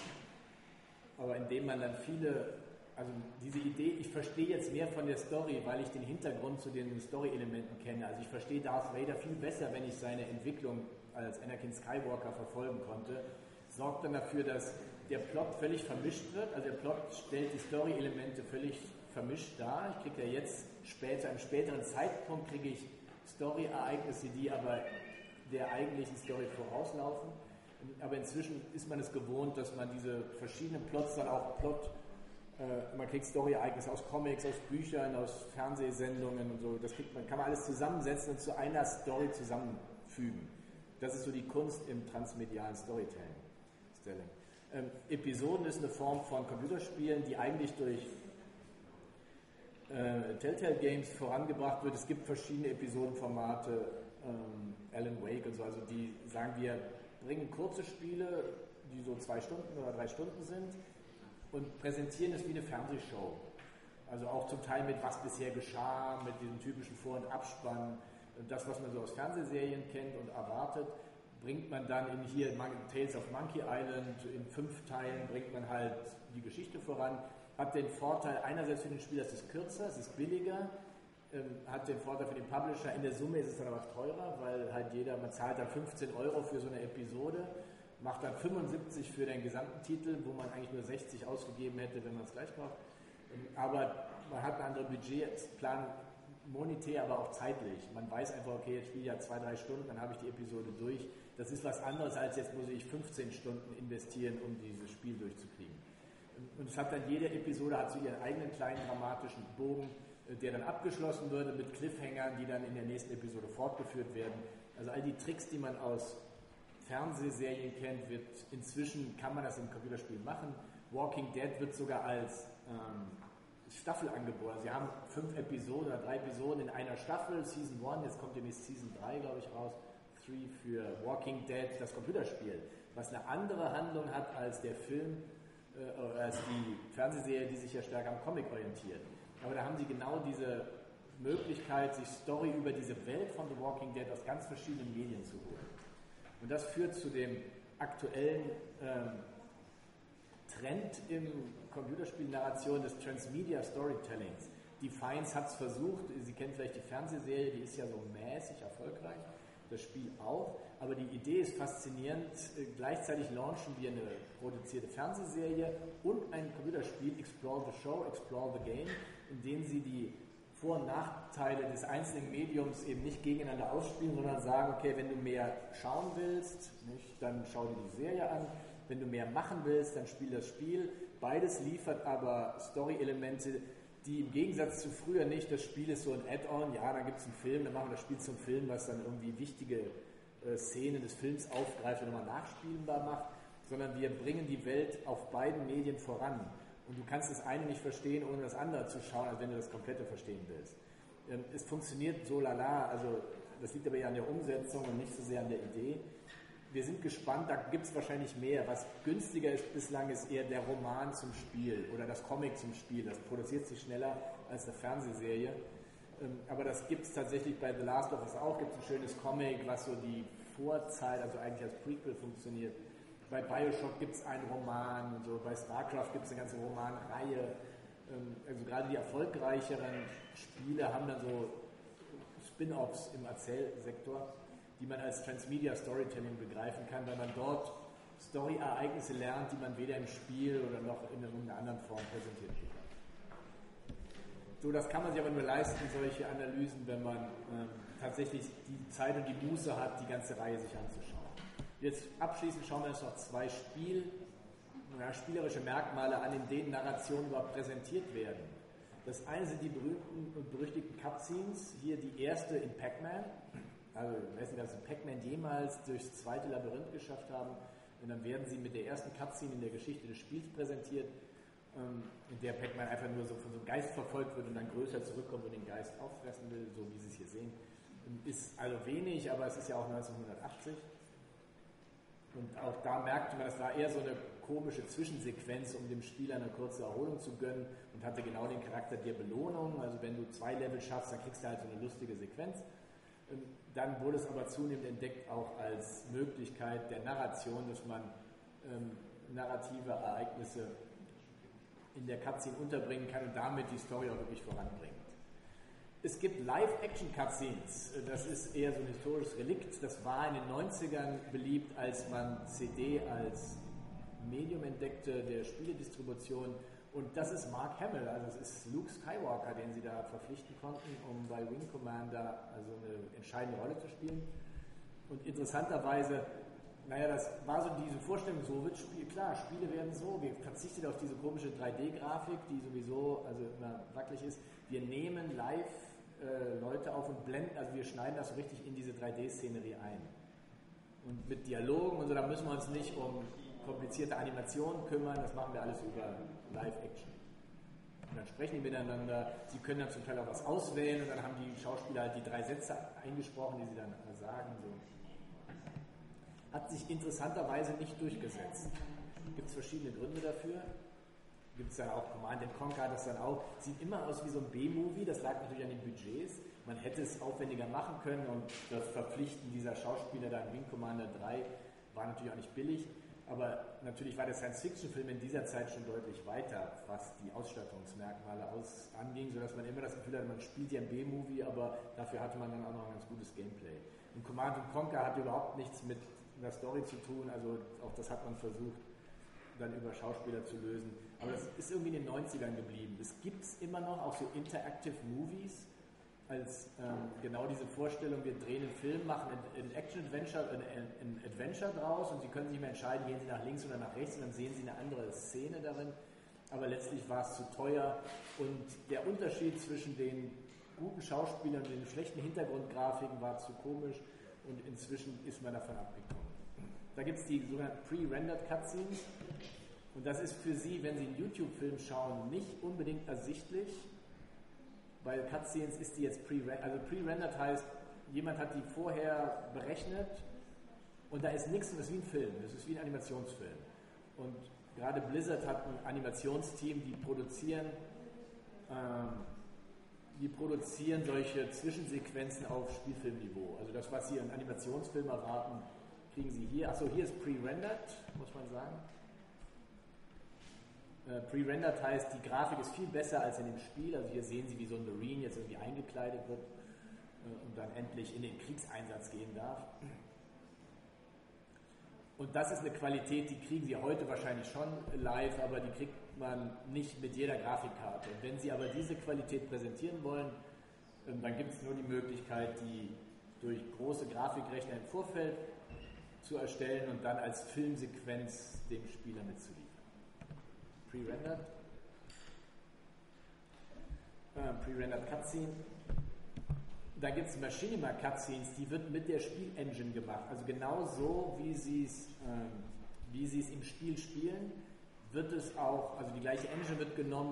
Aber indem man dann also diese Idee, ich verstehe jetzt mehr von der Story, weil ich den Hintergrund zu den Story-Elementen kenne. Also ich verstehe Darth Vader viel besser, wenn ich seine Entwicklung als Anakin Skywalker verfolgen konnte, sorgt dann dafür, dass der Plot völlig vermischt wird. Also der Plot stellt die Story-Elemente völlig vermischt dar. Ich kriege ja jetzt einem späteren Zeitpunkt kriege ich Story-Ereignisse, die aber der eigentlichen Story vorauslaufen. Aber inzwischen ist man es gewohnt, dass man diese verschiedenen Plots dann auch man kriegt Story-Ereignisse aus Comics, aus Büchern, aus Fernsehsendungen und so. Das kann man alles zusammensetzen und zu einer Story zusammenfügen. Das ist so die Kunst im transmedialen Storytelling. Episoden ist eine Form von Computerspielen, die eigentlich durch Telltale Games vorangebracht wird. Es gibt verschiedene Episodenformate, Alan Wake und so, also die sagen, wir bringen kurze Spiele, die so 2 Stunden oder 3 Stunden sind und präsentieren es wie eine Fernsehshow. Also auch zum Teil mit was bisher geschah, mit diesem typischen Vor- und Abspann. Das, was man so aus Fernsehserien kennt und erwartet, bringt man dann in hier Tales of Monkey Island, in 5 Teilen bringt man halt die Geschichte voran. Hat den Vorteil einerseits für den Spieler, es ist kürzer, es ist billiger, hat den Vorteil für den Publisher, in der Summe ist es dann aber teurer, weil halt man zahlt dann 15 € für so eine Episode, macht dann 75 für den gesamten Titel, wo man eigentlich nur 60 ausgegeben hätte, wenn man es gleich kauft. Aber man hat einen anderen Budgetplan, monetär, aber auch zeitlich. Man weiß einfach, okay, jetzt spiele ich ja 2-3 Stunden, dann habe ich die Episode durch. Das ist was anderes, als jetzt muss ich 15 Stunden investieren, um dieses Spiel durchzukriegen. Und es hat dann, jede Episode hat so ihren eigenen kleinen dramatischen Bogen, der dann abgeschlossen würde mit Cliffhangern, die dann in der nächsten Episode fortgeführt werden. Also all die Tricks, die man aus Fernsehserien kennt, inzwischen kann man das im Computerspiel machen. Walking Dead wird sogar als Staffel angeboten. Sie haben 5 Episoden oder 3 Episoden in einer Staffel, Season 1, jetzt kommt demnächst Season 3, glaube ich, raus. 3 für Walking Dead, das Computerspiel, was eine andere Handlung hat als der Film, als die Fernsehserie, die sich ja stärker am Comic orientiert. Aber da haben sie genau Möglichkeit, sich Story über diese Welt von The Walking Dead aus ganz verschiedenen Medien zu holen. Und das führt zu dem aktuellen Trend im Computerspiel-Narration des Transmedia Storytellings. Defiance hat es versucht, Sie kennen vielleicht die Fernsehserie, die ist ja so mäßig erfolgreich, das Spiel auch, aber die Idee ist faszinierend. Gleichzeitig launchen wir eine produzierte Fernsehserie und ein Computerspiel, Explore the Show, Explore the Game, in dem Sie die Vor- und Nachteile des einzelnen Mediums eben nicht gegeneinander ausspielen, sondern sagen, okay, wenn du mehr schauen willst, nicht, dann schau dir die Serie an, wenn du mehr machen willst, dann spiel das Spiel. Beides liefert aber Story-Elemente, die im Gegensatz zu früher nicht, das Spiel ist so ein Add-on, ja, dann gibt es einen Film, dann machen wir das Spiel zum Film, was dann irgendwie wichtige Szenen des Films aufgreift und nochmal nachspielbar macht, sondern wir bringen die Welt auf beiden Medien voran. Und du kannst das eine nicht verstehen, ohne das andere zu schauen, als wenn du das Komplette verstehen willst. Es funktioniert so lala, also das liegt aber ja an der Umsetzung und nicht so sehr an der Idee. Wir sind gespannt, da gibt es wahrscheinlich mehr. Was günstiger ist bislang, ist eher der Roman zum Spiel oder das Comic zum Spiel. Das produziert sich schneller als eine Fernsehserie. Aber das gibt es tatsächlich bei The Last of Us auch. Gibt es ein schönes Comic, was so die Vorzeit, also eigentlich als Prequel funktioniert. Bei Bioshock gibt es einen Roman und so. Bei StarCraft gibt es eine ganze Romanreihe. Also gerade die erfolgreicheren Spiele haben dann so Spin-offs im Erzählsektor, die man als Transmedia Storytelling begreifen kann, weil man dort Story-Ereignisse lernt, die man weder im Spiel oder noch in irgendeiner anderen Form präsentiert bekommt. So, das kann man sich aber nur leisten, solche Analysen, wenn man tatsächlich die Zeit und die Muße hat, die ganze Reihe sich anzuschauen. Jetzt abschließend schauen wir uns noch zwei spielerische Merkmale an, in denen Narrationen überhaupt präsentiert werden. Das eine sind die berühmten und berüchtigten Cutscenes, hier die erste in Pac-Man. Also, ich weiß nicht, ob Sie Pac-Man jemals durchs zweite Labyrinth geschafft haben. Und dann werden Sie mit der ersten Cutscene in der Geschichte des Spiels präsentiert, in der Pac-Man einfach nur so von so einem Geist verfolgt wird und dann größer zurückkommt und den Geist auffressen will, so wie Sie es hier sehen. Ist also wenig, aber es ist ja auch 1980. Und auch da merkte man, das war eher so eine komische Zwischensequenz, um dem Spieler eine kurze Erholung zu gönnen und hatte genau den Charakter der Belohnung. Also wenn du 2 Level schaffst, dann kriegst du halt so eine lustige Sequenz. Dann wurde es aber zunehmend entdeckt auch als Möglichkeit der Narration, dass man narrative Ereignisse in der Cutscene unterbringen kann und damit die Story auch wirklich voranbringt. Es gibt Live-Action-Cutscenes, das ist eher so ein historisches Relikt, das war in den 90ern beliebt, als man CD als Medium entdeckte der Spieledistribution, und das ist Mark Hamill, also es ist Luke Skywalker, den sie da verpflichten konnten, um bei Wing Commander also eine entscheidende Rolle zu spielen. Und interessanterweise, das war so diese Vorstellung, so wird klar, Spiele werden so, wir verzichten auf diese komische 3D-Grafik, die sowieso also immer wackelig ist, wir nehmen live Leute auf und blenden, also wir schneiden das so richtig in diese 3D-Szenerie ein. Und mit Dialogen und so, da müssen wir uns nicht um komplizierte Animationen kümmern, das machen wir alles über Live-Action. Und dann sprechen die miteinander, sie können dann zum Teil auch was auswählen und dann haben die Schauspieler halt die 3 Sätze eingesprochen, die sie dann sagen. So. Hat sich interessanterweise nicht durchgesetzt. Gibt es verschiedene Gründe dafür. Gibt es dann auch Command & Conquer, das dann auch, sieht immer aus wie so ein B-Movie, das lag natürlich an den Budgets. Man hätte es aufwendiger machen können und das Verpflichten dieser Schauspieler da in Wing Commander 3 war natürlich auch nicht billig. Aber natürlich war der Science-Fiction-Film in dieser Zeit schon deutlich weiter, was die Ausstattungsmerkmale anging, sodass man immer das Gefühl hatte, man spielt ja ein B-Movie, aber dafür hatte man dann auch noch ein ganz gutes Gameplay. Und Command & Conquer hat überhaupt nichts mit einer Story zu tun, also auch das hat man versucht, dann über Schauspieler zu lösen. Aber das ist irgendwie in den 90ern geblieben. Es gibt es immer noch, auch so Interactive Movies, als genau diese Vorstellung, wir drehen einen Film, machen ein Action-Adventure, ein Adventure draus und Sie können sich mehr entscheiden, gehen Sie nach links oder nach rechts und dann sehen Sie eine andere Szene darin. Aber letztlich war es zu teuer und der Unterschied zwischen den guten Schauspielern und den schlechten Hintergrundgrafiken war zu komisch und inzwischen ist man davon abgekommen. Da gibt es die sogenannten Pre-Rendered Cutscenes und das ist für Sie, wenn Sie einen YouTube-Film schauen, nicht unbedingt ersichtlich. Bei Cutscenes ist die jetzt pre-rendered heißt, jemand hat die vorher berechnet und da ist nichts und das ist wie ein Film, das ist wie ein Animationsfilm. Und gerade Blizzard hat ein Animationsteam, die produzieren die produzieren solche Zwischensequenzen auf Spielfilmniveau. Also das, was Sie in Animationsfilmen erwarten, kriegen Sie hier. Achso, hier ist pre-rendered, muss man sagen. Pre-rendered heißt, die Grafik ist viel besser als in dem Spiel. Also hier sehen Sie, wie so ein Marine jetzt irgendwie eingekleidet wird und dann endlich in den Kriegseinsatz gehen darf. Und das ist eine Qualität, die kriegen Sie heute wahrscheinlich schon live, aber die kriegt man nicht mit jeder Grafikkarte. Und wenn Sie aber diese Qualität präsentieren wollen, dann gibt es nur die Möglichkeit, die durch große Grafikrechner im Vorfeld zu erstellen und dann als Filmsequenz dem Spieler mitzuliefern. Pre-rendered. Pre-rendered Cutscene. Da gibt es Machinima Cutscenes, die wird mit der Spielengine gemacht. Also genau so, wie Sie es im Spiel spielen, wird es auch, also die gleiche Engine wird genommen,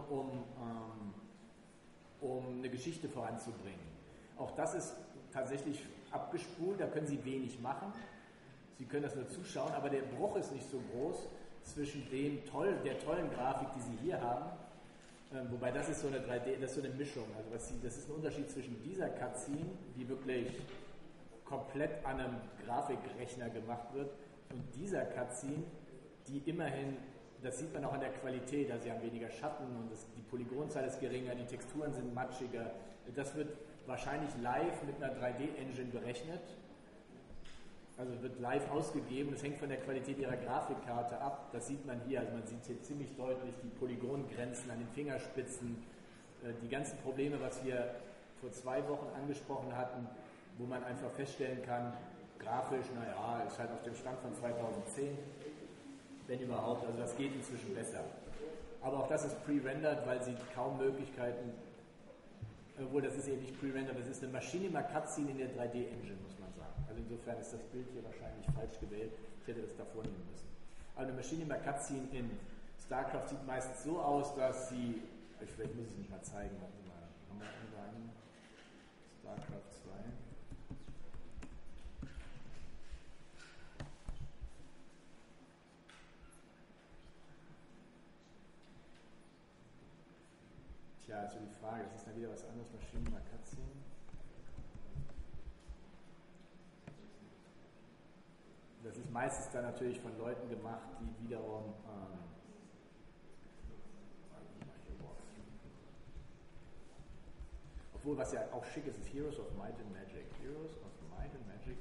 um eine Geschichte voranzubringen. Auch das ist tatsächlich abgespult, da können Sie wenig machen. Sie können das nur zuschauen, aber der Bruch ist nicht so groß zwischen der tollen Grafik, die Sie hier haben, wobei das ist so eine 3D, das ist so eine Mischung. Also das ist ein Unterschied zwischen dieser Cutscene, die wirklich komplett an einem Grafikrechner gemacht wird, und dieser Cutscene, die immerhin, das sieht man auch an der Qualität, also Sie haben weniger Schatten und die Polygonzahl ist geringer, die Texturen sind matschiger. Das wird wahrscheinlich live mit einer 3D-Engine berechnet. Also wird live ausgegeben, das hängt von der Qualität Ihrer Grafikkarte ab. Das sieht man hier, also man sieht hier ziemlich deutlich die Polygongrenzen an den Fingerspitzen, die ganzen Probleme, was wir vor 2 Wochen angesprochen hatten, wo man einfach feststellen kann, grafisch, naja, ist halt auf dem Stand von 2010, wenn überhaupt, also das geht inzwischen besser. Aber auch das ist pre-rendered, weil Sie kaum Möglichkeiten, obwohl das ist eben nicht pre-rendered, das ist eine Machinima Cutscene in der 3D-Engine, muss man sagen. Also insofern ist das Bild hier wahrscheinlich falsch gewählt. Ich hätte das davor nehmen müssen. Aber eine Machinima Cutscene in StarCraft sieht meistens so aus, dass sie, vielleicht muss ich es nicht mal zeigen, warten Sie mal, haben wir einen StarCraft 2. Tja, also die Frage, das ist dann wieder was anderes, Machinima Cutscene. Das ist meistens dann natürlich von Leuten gemacht, die wiederum obwohl, was ja auch schick ist, ist Heroes of Might and Magic. Heroes of Might and Magic.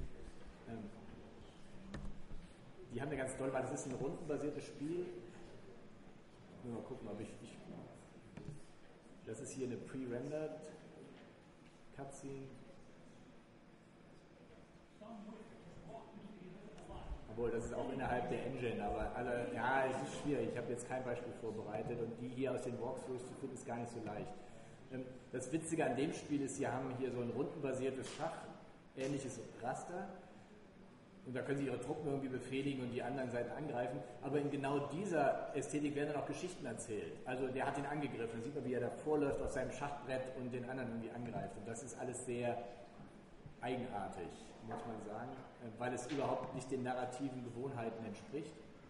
Die haben wir ganz toll, weil das ist ein rundenbasiertes Spiel. Mal gucken, ob ich das ist hier eine pre-rendered Cutscene. Obwohl, das ist auch innerhalb der Engine, aber ja, es ist schwierig. Ich habe jetzt kein Beispiel vorbereitet und die hier aus den Walkthroughs zu finden, ist gar nicht so leicht. Das Witzige an dem Spiel ist, Sie haben hier so ein rundenbasiertes Schach, ähnliches Raster, und da können Sie Ihre Truppen irgendwie befehligen und die anderen Seiten angreifen, aber in genau dieser Ästhetik werden dann auch Geschichten erzählt. Also der hat ihn angegriffen, dann sieht man, wie er davor läuft auf seinem Schachbrett und den anderen irgendwie angreift, und das ist alles sehr eigenartig, muss man sagen, weil es überhaupt nicht den narrativen Gewohnheiten entspricht.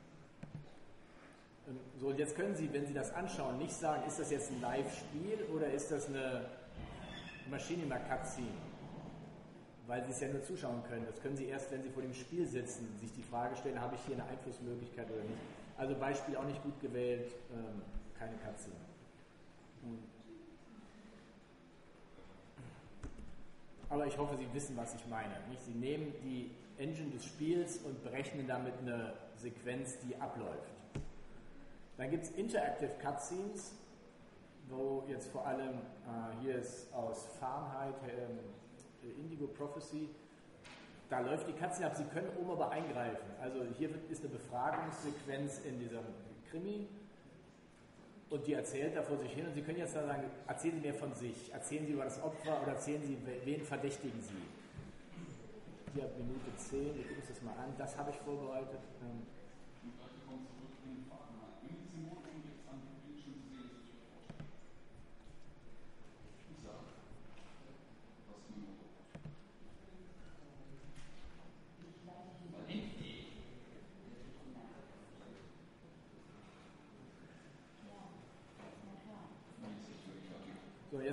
So, und jetzt können Sie, wenn Sie das anschauen, nicht sagen, ist das jetzt ein Live-Spiel oder ist das eine Machinima Cutscene? Weil Sie es ja nur zuschauen können. Das können Sie erst, wenn Sie vor dem Spiel sitzen, sich die Frage stellen, habe ich hier eine Einflussmöglichkeit oder nicht. Also Beispiel auch nicht gut gewählt, keine Cutscene. Aber ich hoffe, Sie wissen, was ich meine. Nicht? Sie nehmen die Engine des Spiels und berechnen damit eine Sequenz, die abläuft. Dann gibt es Interactive Cutscenes, wo jetzt vor allem, hier ist aus Fahrenheit, Indigo Prophecy, da läuft die Cutscene ab, Sie können oben aber eingreifen. Also hier ist eine Befragungssequenz in diesem Krimi und die erzählt da vor sich hin und Sie können jetzt dann sagen, erzählen Sie mir von sich, erzählen Sie über das Opfer oder erzählen Sie, wen verdächtigen Sie. Hier ab Minute 10, wir gucken uns das mal an, das habe ich vorbereitet.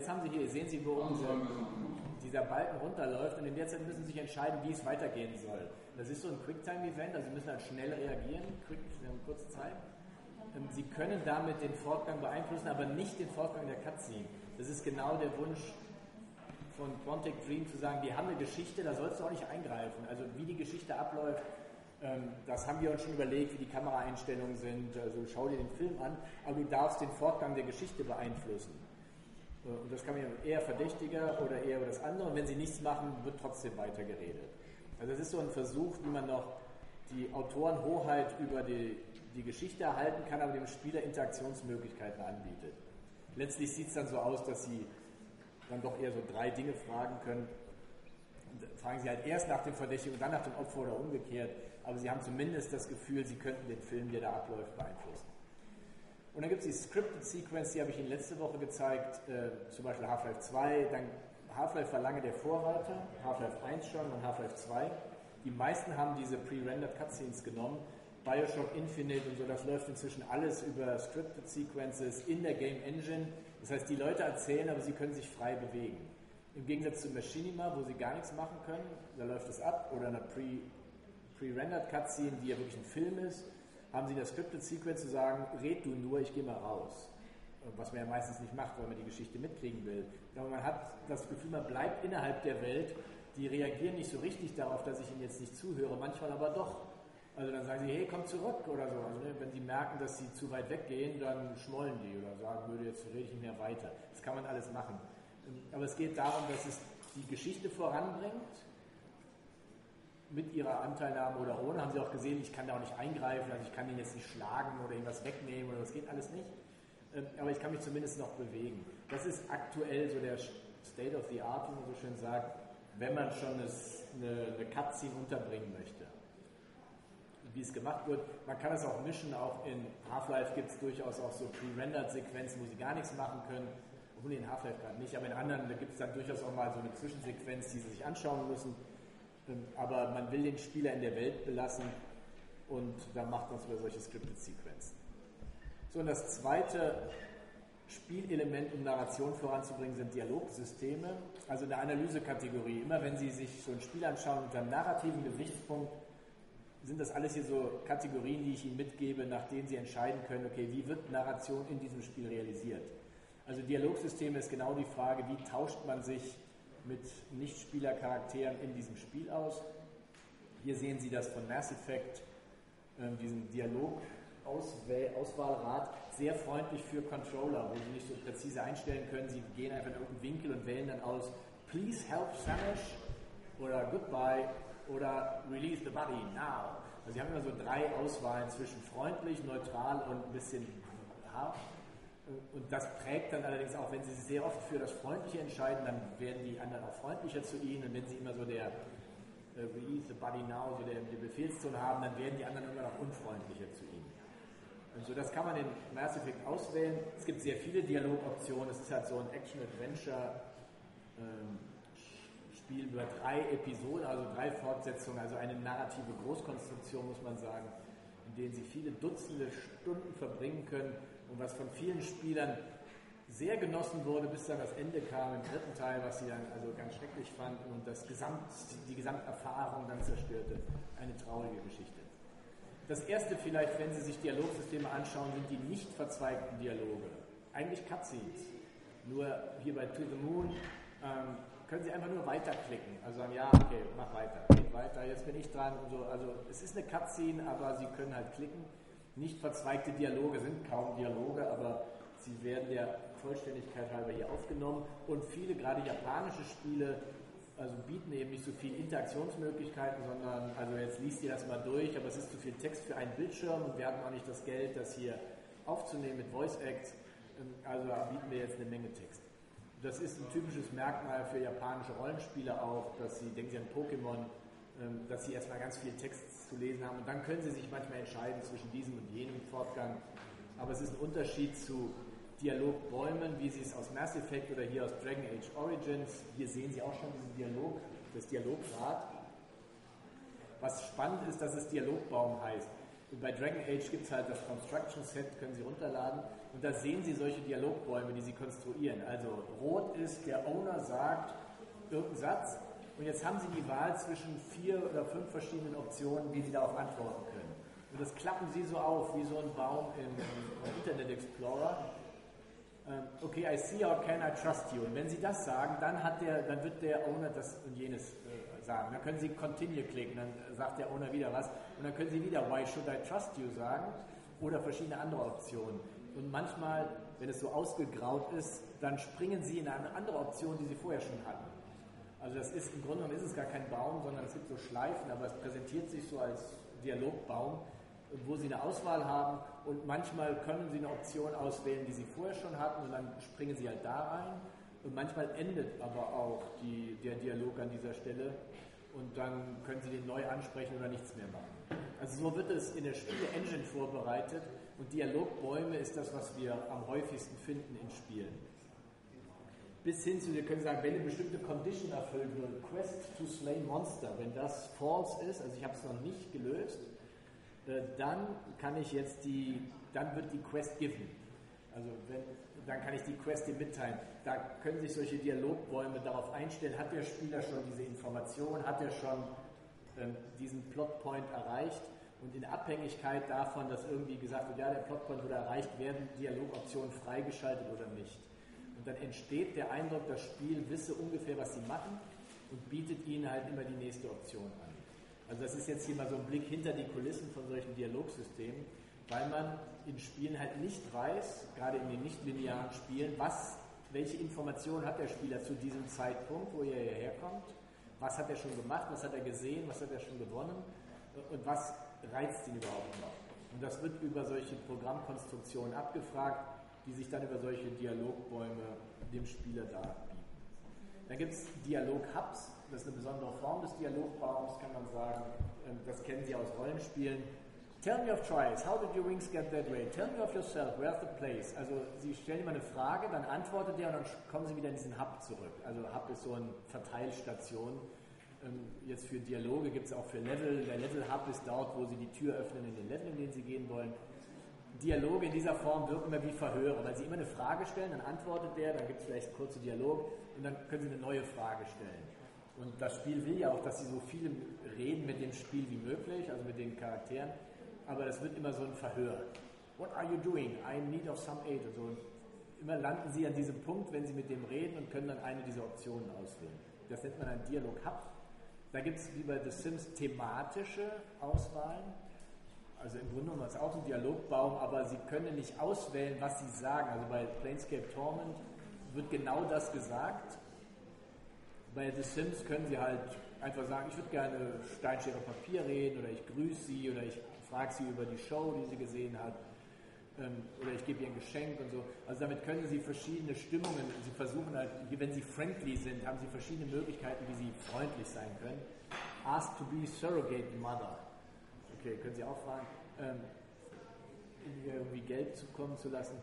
jetzt haben Sie hier, sehen Sie, wo dieser Balken runterläuft und in der Zeit müssen Sie sich entscheiden, wie es weitergehen soll. Das ist so ein Quicktime-Event, also Sie müssen halt schnell reagieren, Sie haben kurze Zeit. Sie können damit den Fortgang beeinflussen, aber nicht den Fortgang der Cutscene. Das ist genau der Wunsch von Quantic Dream zu sagen, wir haben eine Geschichte, da sollst du auch nicht eingreifen. Also wie die Geschichte abläuft, das haben wir uns schon überlegt, wie die Kameraeinstellungen sind, also schau dir den Film an, aber du darfst den Fortgang der Geschichte beeinflussen. Und das kann man eher verdächtiger oder eher über das andere, und wenn sie nichts machen, wird trotzdem weitergeredet. Also das ist so ein Versuch, wie man noch die Autorenhoheit über die Geschichte erhalten kann, aber dem Spieler Interaktionsmöglichkeiten anbietet. Letztlich sieht es dann so aus, dass sie dann doch eher so 3 Dinge fragen können. Und fragen sie halt erst nach dem Verdächtigen und dann nach dem Opfer oder umgekehrt, aber sie haben zumindest das Gefühl, sie könnten den Film, der da abläuft, beeinflussen. Und dann gibt es die Scripted Sequence, die habe ich Ihnen letzte Woche gezeigt, zum Beispiel Half-Life 2, dann Half-Life war lange der Vorreiter, Half-Life 1 schon und Half-Life 2. Die meisten haben diese pre-rendered Cutscenes genommen, Bioshock Infinite und so, das läuft inzwischen alles über Scripted Sequences in der Game Engine. Das heißt, die Leute erzählen, aber sie können sich frei bewegen. Im Gegensatz zu Machinima, wo sie gar nichts machen können, da läuft es ab, oder eine pre-rendered Cutscene, die ja wirklich ein Film ist, haben sie in der Scripted Sequence zu sagen, red du nur, ich gehe mal raus. Was man ja meistens nicht macht, weil man die Geschichte mitkriegen will. Aber man hat das Gefühl, man bleibt innerhalb der Welt, die reagieren nicht so richtig darauf, dass ich ihnen jetzt nicht zuhöre, manchmal aber doch. Also dann sagen sie, hey, komm zurück oder so. Also wenn sie merken, dass sie zu weit weggehen, dann schmollen die oder sagen, jetzt rede ich nicht mehr weiter. Das kann man alles machen. Aber es geht darum, dass es die Geschichte voranbringt, mit ihrer Anteilnahme oder ohne. Haben Sie auch gesehen, ich kann da auch nicht eingreifen, also ich kann ihn jetzt nicht schlagen oder irgendwas wegnehmen oder das geht alles nicht. Aber ich kann mich zumindest noch bewegen. Das ist aktuell so der State of the Art, wie man so schön sagt, wenn man schon eine Cutscene unterbringen möchte. Wie es gemacht wird. Man kann es auch mischen, auch in Half-Life gibt es durchaus auch so pre-rendered Sequenzen, wo sie gar nichts machen können. Obwohl in Half-Life gerade nicht, aber in anderen, da gibt es dann durchaus auch mal so eine Zwischensequenz, die sie sich anschauen müssen. Aber man will den Spieler in der Welt belassen und da macht man es über solche Scripted Sequenzen. So, und das zweite Spielelement, um Narration voranzubringen, sind Dialogsysteme, also eine Analysekategorie. Immer wenn Sie sich so ein Spiel anschauen unter einem narrativen Gesichtspunkt, sind das alles hier so Kategorien, die ich Ihnen mitgebe, nach denen Sie entscheiden können, okay, wie wird Narration in diesem Spiel realisiert? Also Dialogsysteme ist genau die Frage, wie tauscht man sich mit Nichtspielercharakteren in diesem Spiel aus. Hier sehen Sie das von Mass Effect, diesen Dialog-Auswahlrad, sehr freundlich für Controller, wo Sie nicht so präzise einstellen können. Sie gehen einfach in irgendeinen Winkel und wählen dann aus Please help Samesh oder Goodbye oder Release the Body now. Also Sie haben immer so 3 Auswahlen zwischen freundlich, neutral und ein bisschen hart. Und das prägt dann allerdings auch, wenn Sie sich sehr oft für das Freundliche entscheiden, dann werden die anderen auch freundlicher zu Ihnen. Und wenn Sie immer so der Release the Body now, so der Befehlston haben, dann werden die anderen immer noch unfreundlicher zu Ihnen. Und so, das kann man in Mass Effect auswählen. Es gibt sehr viele Dialogoptionen. Es ist halt so ein Action-Adventure-Spiel über 3 Episoden, also 3 Fortsetzungen, also eine narrative Großkonstruktion, muss man sagen, in denen Sie viele Dutzende Stunden verbringen können. Und was von vielen Spielern sehr genossen wurde, bis dann das Ende kam im 3. Teil, was sie dann also ganz schrecklich fanden und die Gesamterfahrung dann zerstörte. Eine traurige Geschichte. Das erste vielleicht, wenn Sie sich Dialogsysteme anschauen, sind die nicht verzweigten Dialoge. Eigentlich Cutscenes. Nur hier bei To the Moon können Sie einfach nur weiterklicken. Also sagen, ja, okay, mach weiter, geht weiter, jetzt bin ich dran und so. Also es ist eine Cutscene, aber Sie können halt klicken. Nicht verzweigte Dialoge sind kaum Dialoge, aber sie werden der Vollständigkeit halber hier aufgenommen. Und viele, gerade japanische Spiele, also bieten eben nicht so viel Interaktionsmöglichkeiten, sondern, also jetzt liest ihr das mal durch, aber es ist zu viel Text für einen Bildschirm und wir hatten auch nicht das Geld, das hier aufzunehmen mit Voice Acts. Also bieten wir jetzt eine Menge Text. Das ist ein typisches Merkmal für japanische Rollenspiele auch, dass sie, denken Sie an Pokémon, dass sie erstmal ganz viel Text zu lesen haben und dann können sie sich manchmal entscheiden zwischen diesem und jenem Fortgang. Aber es ist ein Unterschied zu Dialogbäumen, wie Sie es aus Mass Effect oder hier aus Dragon Age Origins, hier sehen Sie auch schon diesen Dialog, das Dialograd. Was spannend ist, dass es Dialogbaum heißt. Und bei Dragon Age gibt es halt das Construction Set, können Sie runterladen. Und da sehen Sie solche Dialogbäume, die Sie konstruieren. Also rot ist, der Owner sagt irgendeinen Satz. Und jetzt haben Sie die Wahl zwischen 4 oder 5 verschiedenen Optionen, wie Sie darauf antworten können. Und das klappen Sie so auf, wie so ein Baum im Internet Explorer. Okay, I see, how can I trust you? Und wenn Sie das sagen, dann wird der Owner das und jenes sagen. Dann können Sie Continue klicken, dann sagt der Owner wieder was. Und dann können Sie wieder Why should I trust you sagen oder verschiedene andere Optionen. Und manchmal, wenn es so ausgegraut ist, dann springen Sie in eine andere Option, die Sie vorher schon hatten. Also das ist, im Grunde genommen ist es gar kein Baum, sondern es gibt so Schleifen, aber es präsentiert sich so als Dialogbaum, wo Sie eine Auswahl haben und manchmal können Sie eine Option auswählen, die Sie vorher schon hatten und dann springen Sie halt da rein und manchmal endet aber auch der Dialog an dieser Stelle und dann können Sie den neu ansprechen oder nichts mehr machen. Also so wird es in der Spiele-Engine vorbereitet und Dialogbäume ist das, was wir am häufigsten finden in Spielen. Bis hin zu, wir können sagen, wenn eine bestimmte Condition erfüllt wird, Quest to Slay Monster, wenn das false ist, also ich habe es noch nicht gelöst, dann wird die Quest given. Also dann kann ich die Quest dir mitteilen. Da können sich solche Dialogbäume darauf einstellen, hat der Spieler schon diese Information, hat er schon diesen Plotpoint erreicht und in Abhängigkeit davon, dass irgendwie gesagt wird, ja, der Plotpoint wurde erreicht, werden Dialogoptionen freigeschaltet oder nicht. Und dann entsteht der Eindruck, das Spiel wisse ungefähr, was sie machen und bietet ihnen halt immer die nächste Option an. Also das ist jetzt hier mal so ein Blick hinter die Kulissen von solchen Dialogsystemen, weil man in Spielen halt nicht weiß, gerade in den nicht-linearen Spielen, welche Informationen hat der Spieler zu diesem Zeitpunkt, wo er hierher kommt, was hat er schon gemacht, was hat er gesehen, was hat er schon gewonnen und was reizt ihn überhaupt noch. Und das wird über solche Programmkonstruktionen abgefragt, die sich dann über solche Dialogbäume dem Spieler darbieten. Dann gibt es Dialog-Hubs, das ist eine besondere Form des Dialogbaums, kann man sagen. Das kennen Sie aus Rollenspielen. Tell me of Trials, how did your wings get that way? Tell me of yourself, where's the place? Also Sie stellen immer eine Frage, dann antwortet der und dann kommen Sie wieder in diesen Hub zurück. Also Hub ist so eine Verteilstation. Jetzt für Dialoge gibt es auch für Level. Der Level-Hub ist dort, wo Sie die Tür öffnen in den Level, in den Sie gehen wollen. Dialoge in dieser Form wirken immer wie Verhöre, weil Sie immer eine Frage stellen, dann antwortet der, dann gibt es vielleicht kurze Dialog und dann können Sie eine neue Frage stellen. Und das Spiel will ja auch, dass Sie so viel reden mit dem Spiel wie möglich, also mit den Charakteren, aber das wird immer so ein Verhör. What are you doing? I need of some aid. Und so. Immer landen Sie an diesem Punkt, wenn Sie mit dem reden und können dann eine dieser Optionen auswählen. Das nennt man ein Dialog-Hub. Da gibt es wie bei The Sims thematische Auswahlen. Also im Grunde genommen ist es auch ein Dialogbaum, aber Sie können nicht auswählen, was Sie sagen. Also bei Planescape Torment wird genau das gesagt. Bei The Sims können Sie halt einfach sagen, ich würde gerne Steinschere Papier reden oder ich grüße Sie oder ich frage Sie über die Show, die Sie gesehen hat oder ich gebe ihr ein Geschenk und so. Also damit können Sie verschiedene Stimmungen, Sie versuchen halt, wenn Sie friendly sind, haben Sie verschiedene Möglichkeiten, wie Sie freundlich sein können. Ask to be surrogate mother. Okay, können Sie auch fragen, ihr irgendwie Geld zukommen zu lassen.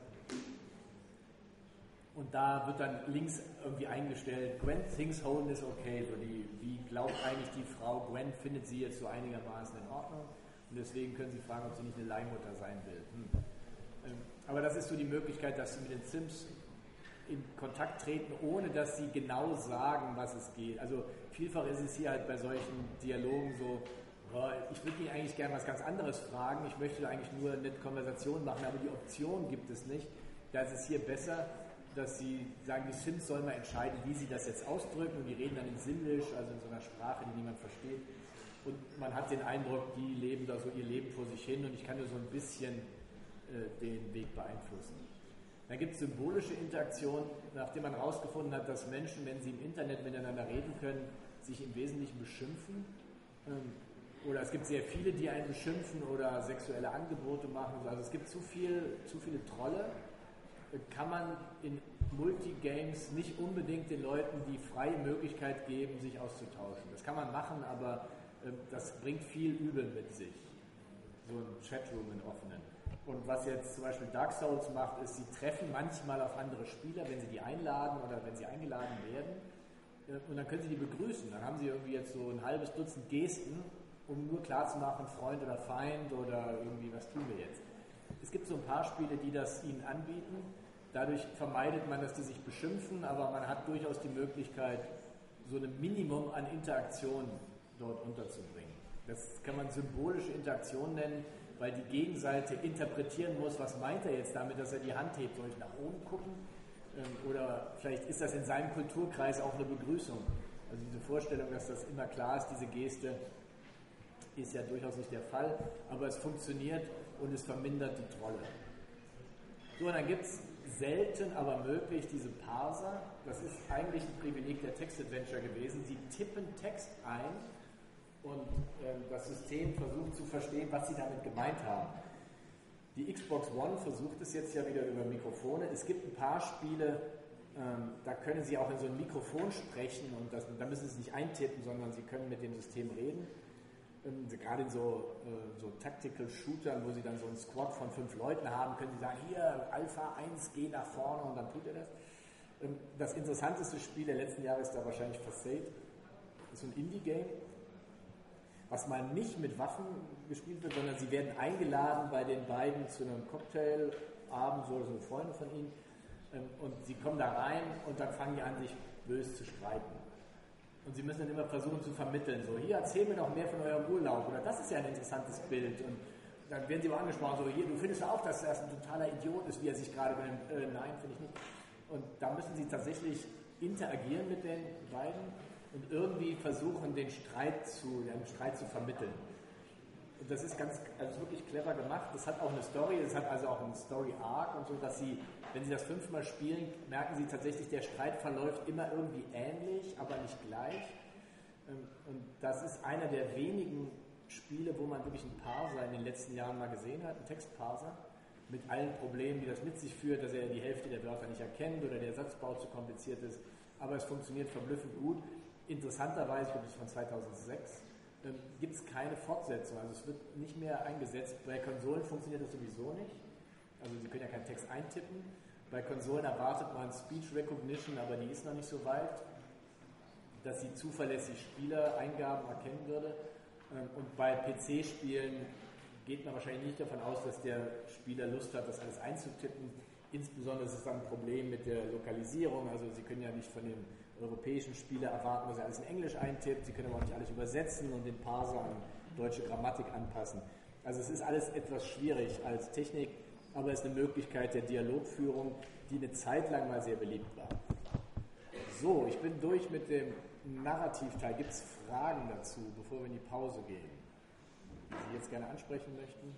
Und da wird dann links irgendwie eingestellt, Gwen thinks Holden is okay. So wie glaubt eigentlich die Frau, Gwen findet sie jetzt so einigermaßen in Ordnung. Und deswegen können Sie fragen, ob sie nicht eine Leihmutter sein will. Aber das ist so die Möglichkeit, dass Sie mit den Sims in Kontakt treten, ohne dass Sie genau sagen, was es geht. Also vielfach ist es hier halt bei solchen Dialogen so, ich würde Ihnen eigentlich gerne was ganz anderes fragen, ich möchte eigentlich nur eine nette Konversation machen, aber die Option gibt es nicht. Da ist es hier besser, dass Sie sagen, die Sims sollen mal entscheiden, wie sie das jetzt ausdrücken und die reden dann in Simlish, also in so einer Sprache, die niemand versteht. Und man hat den Eindruck, die leben da so ihr Leben vor sich hin und ich kann nur so ein bisschen den Weg beeinflussen. Dann gibt es symbolische Interaktion, nachdem man herausgefunden hat, dass Menschen, wenn sie im Internet miteinander reden können, sich im Wesentlichen beschimpfen. Oder es gibt sehr viele, die einen beschimpfen oder sexuelle Angebote machen. Also es gibt zu viele Trolle. Kann man in Multigames nicht unbedingt den Leuten die freie Möglichkeit geben, sich auszutauschen. Das kann man machen, aber das bringt viel Übel mit sich. So ein Chatroom in offenen. Und was jetzt zum Beispiel Dark Souls macht, ist, sie treffen manchmal auf andere Spieler, wenn sie die einladen oder wenn sie eingeladen werden. Und dann können sie die begrüßen. Dann haben sie irgendwie jetzt so ein halbes Dutzend Gesten, um nur klarzumachen, Freund oder Feind oder irgendwie, was tun wir jetzt. Es gibt so ein paar Spiele, die das ihnen anbieten. Dadurch vermeidet man, dass die sich beschimpfen, aber man hat durchaus die Möglichkeit, so ein Minimum an Interaktion dort unterzubringen. Das kann man symbolische Interaktion nennen, weil die Gegenseite interpretieren muss, was meint er jetzt damit, dass er die Hand hebt, soll ich nach oben gucken? Oder vielleicht ist das in seinem Kulturkreis auch eine Begrüßung. Also diese Vorstellung, dass das immer klar ist, diese Geste, ist ja durchaus nicht der Fall, aber es funktioniert und es vermindert die Trolle. So, und dann gibt es selten, aber möglich diese Parser. Das ist eigentlich ein Privileg der Text-Adventure gewesen. Sie tippen Text ein und das System versucht zu verstehen, was sie damit gemeint haben. Die Xbox One versucht es jetzt ja wieder über Mikrofone. Es gibt ein paar Spiele, da können sie auch in so ein Mikrofon sprechen und da müssen sie es nicht eintippen, sondern sie können mit dem System reden. Gerade in so Tactical Shootern, wo sie dann so einen Squad von 5 Leuten haben, können sie sagen, hier, Alpha 1, geh nach vorne und dann tut er das. Das interessanteste Spiel der letzten Jahre ist da wahrscheinlich Facade. Das ist so ein Indie-Game, was mal nicht mit Waffen gespielt wird, sondern sie werden eingeladen bei den beiden zu einem Cocktailabend, so eine Freunde von ihnen, und sie kommen da rein und dann fangen die an, sich böse zu streiten. Und sie müssen dann immer versuchen zu vermitteln, so, hier, erzähl mir doch mehr von eurem Urlaub, oder das ist ja ein interessantes Bild. Und dann werden sie aber angesprochen, so, hier, du findest ja auch, dass er ein totaler Idiot ist, wie er sich gerade benimmt. Nein, finde ich nicht. Und da müssen sie tatsächlich interagieren mit den beiden und irgendwie versuchen, den Streit zu vermitteln. Und das ist wirklich clever gemacht. Das hat auch eine Story, das hat also auch einen Story-Arc und so, dass sie, wenn sie das 5-mal spielen, merken sie tatsächlich, der Streit verläuft immer irgendwie ähnlich, aber nicht gleich. Und das ist einer der wenigen Spiele, wo man wirklich einen Parser in den letzten Jahren mal gesehen hat, einen Textparser, mit allen Problemen, die das mit sich führt, dass er die Hälfte der Wörter nicht erkennt oder der Satzbau zu kompliziert ist. Aber es funktioniert verblüffend gut. Interessanterweise, ich glaube, das ist von 2006, gibt es keine Fortsetzung. Also es wird nicht mehr eingesetzt. Bei Konsolen funktioniert das sowieso nicht. Also Sie können ja keinen Text eintippen. Bei Konsolen erwartet man Speech Recognition, aber die ist noch nicht so weit, dass sie zuverlässig Spielereingaben erkennen würde. Und bei PC-Spielen geht man wahrscheinlich nicht davon aus, dass der Spieler Lust hat, das alles einzutippen. Insbesondere ist es dann ein Problem mit der Lokalisierung. Also Sie können ja nicht von dem europäischen Spieler erwarten, dass er alles in Englisch eintippt. Sie können aber auch nicht alles übersetzen und den Parser an deutsche Grammatik anpassen. Also es ist alles etwas schwierig als Technik, aber es ist eine Möglichkeit der Dialogführung, die eine Zeit lang mal sehr beliebt war. So, ich bin durch mit dem Narrativteil. Gibt es Fragen dazu, bevor wir in die Pause gehen, die Sie jetzt gerne ansprechen möchten?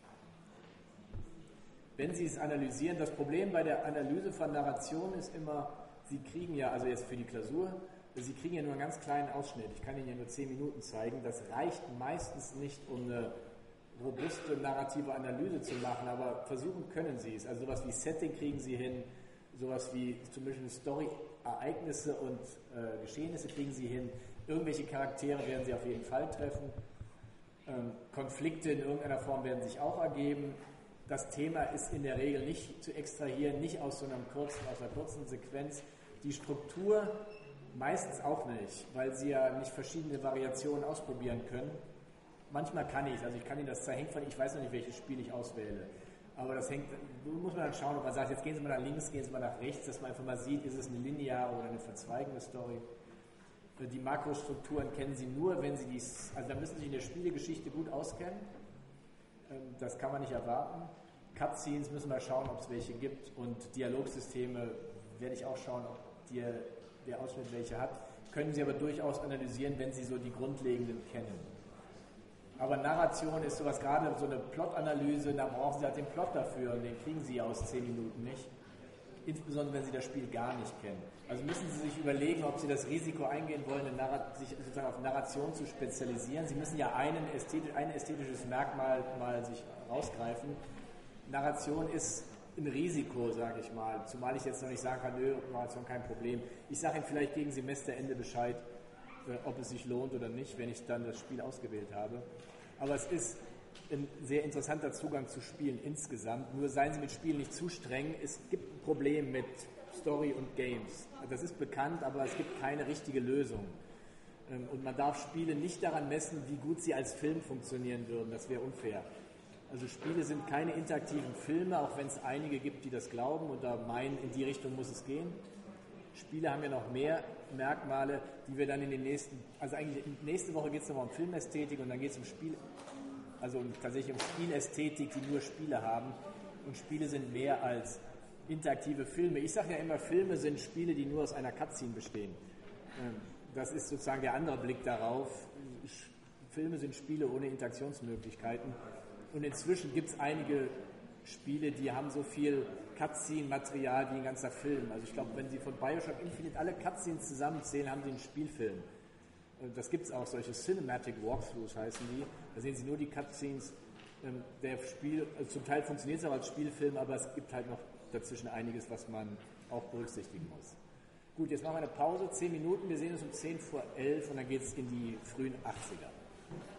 Wenn Sie es analysieren, das Problem bei der Analyse von Narration ist immer, Sie kriegen ja, also jetzt für die Klausur, Sie kriegen ja nur einen ganz kleinen Ausschnitt. Ich kann Ihnen ja nur 10 Minuten zeigen. Das reicht meistens nicht, um eine robuste narrative Analyse zu machen, aber versuchen können Sie es. Also sowas wie Setting kriegen Sie hin, sowas wie zum Beispiel Story-Ereignisse und Geschehnisse kriegen Sie hin. Irgendwelche Charaktere werden Sie auf jeden Fall treffen. Konflikte in irgendeiner Form werden sich auch ergeben. Das Thema ist in der Regel nicht zu extrahieren, nicht aus einer kurzen Sequenz. Die Struktur meistens auch nicht, weil Sie ja nicht verschiedene Variationen ausprobieren können. Manchmal kann ich, also ich kann Ihnen das hängt von, ich weiß noch nicht, welches Spiel ich auswähle. Aber das muss man dann schauen, ob man sagt, jetzt gehen Sie mal nach links, gehen Sie mal nach rechts, dass man einfach mal sieht, ist es eine lineare oder eine verzweigende Story. Die Makrostrukturen kennen Sie nur, wenn Sie also da müssen Sie sich in der Spielegeschichte gut auskennen. Das kann man nicht erwarten. Cutscenes müssen wir schauen, ob es welche gibt, und Dialogsysteme werde ich auch schauen, ob der Ausschnitt welche hat. Können Sie aber durchaus analysieren, wenn Sie so die grundlegenden kennen. Aber Narration ist sowas, gerade so eine Plot-Analyse, da brauchen Sie halt den Plot dafür und den kriegen Sie aus 10 Minuten nicht. Insbesondere, wenn Sie das Spiel gar nicht kennen. Also müssen Sie sich überlegen, ob Sie das Risiko eingehen wollen, sich sozusagen auf Narration zu spezialisieren. Sie müssen ja ein ästhetisches Merkmal mal sich rausgreifen. Narration ist ein Risiko, sage ich mal. Zumal ich jetzt noch nicht sagen kann, nö, Narration kein Problem. Ich sage Ihnen vielleicht gegen Semesterende Bescheid, ob es sich lohnt oder nicht, wenn ich dann das Spiel ausgewählt habe. Aber es ist ein sehr interessanter Zugang zu Spielen insgesamt. Nur seien Sie mit Spielen nicht zu streng. Es gibt ein Problem mit Story und Games. Das ist bekannt, aber es gibt keine richtige Lösung. Und man darf Spiele nicht daran messen, wie gut sie als Film funktionieren würden. Das wäre unfair. Also Spiele sind keine interaktiven Filme, auch wenn es einige gibt, die das glauben und da meinen, in die Richtung muss es gehen. Spiele haben ja noch mehr Merkmale, die wir dann in den nächsten, also eigentlich nächste Woche geht es nochmal um Filmästhetik und dann geht es um Spiel, also tatsächlich um Spielästhetik, die nur Spiele haben. Und Spiele sind mehr als interaktive Filme. Ich sage ja immer, Filme sind Spiele, die nur aus einer Cutscene bestehen. Das ist sozusagen der andere Blick darauf. Filme sind Spiele ohne Interaktionsmöglichkeiten. Und inzwischen gibt es einige Spiele, die haben so viel Cutscene-Material wie ein ganzer Film. Also ich glaube, wenn Sie von Bioshock Infinite alle Cutscenes zusammenzählen, haben Sie einen Spielfilm. Und das gibt es auch, solche Cinematic Walkthroughs heißen die. Da sehen Sie nur die Cutscenes. Der Spiel, also zum Teil funktioniert es auch als Spielfilm, aber es gibt halt noch dazwischen einiges, was man auch berücksichtigen muss. Gut, jetzt machen wir eine Pause, 10 Minuten. Wir sehen uns um 10 vor 11 und dann geht es in die frühen 80er.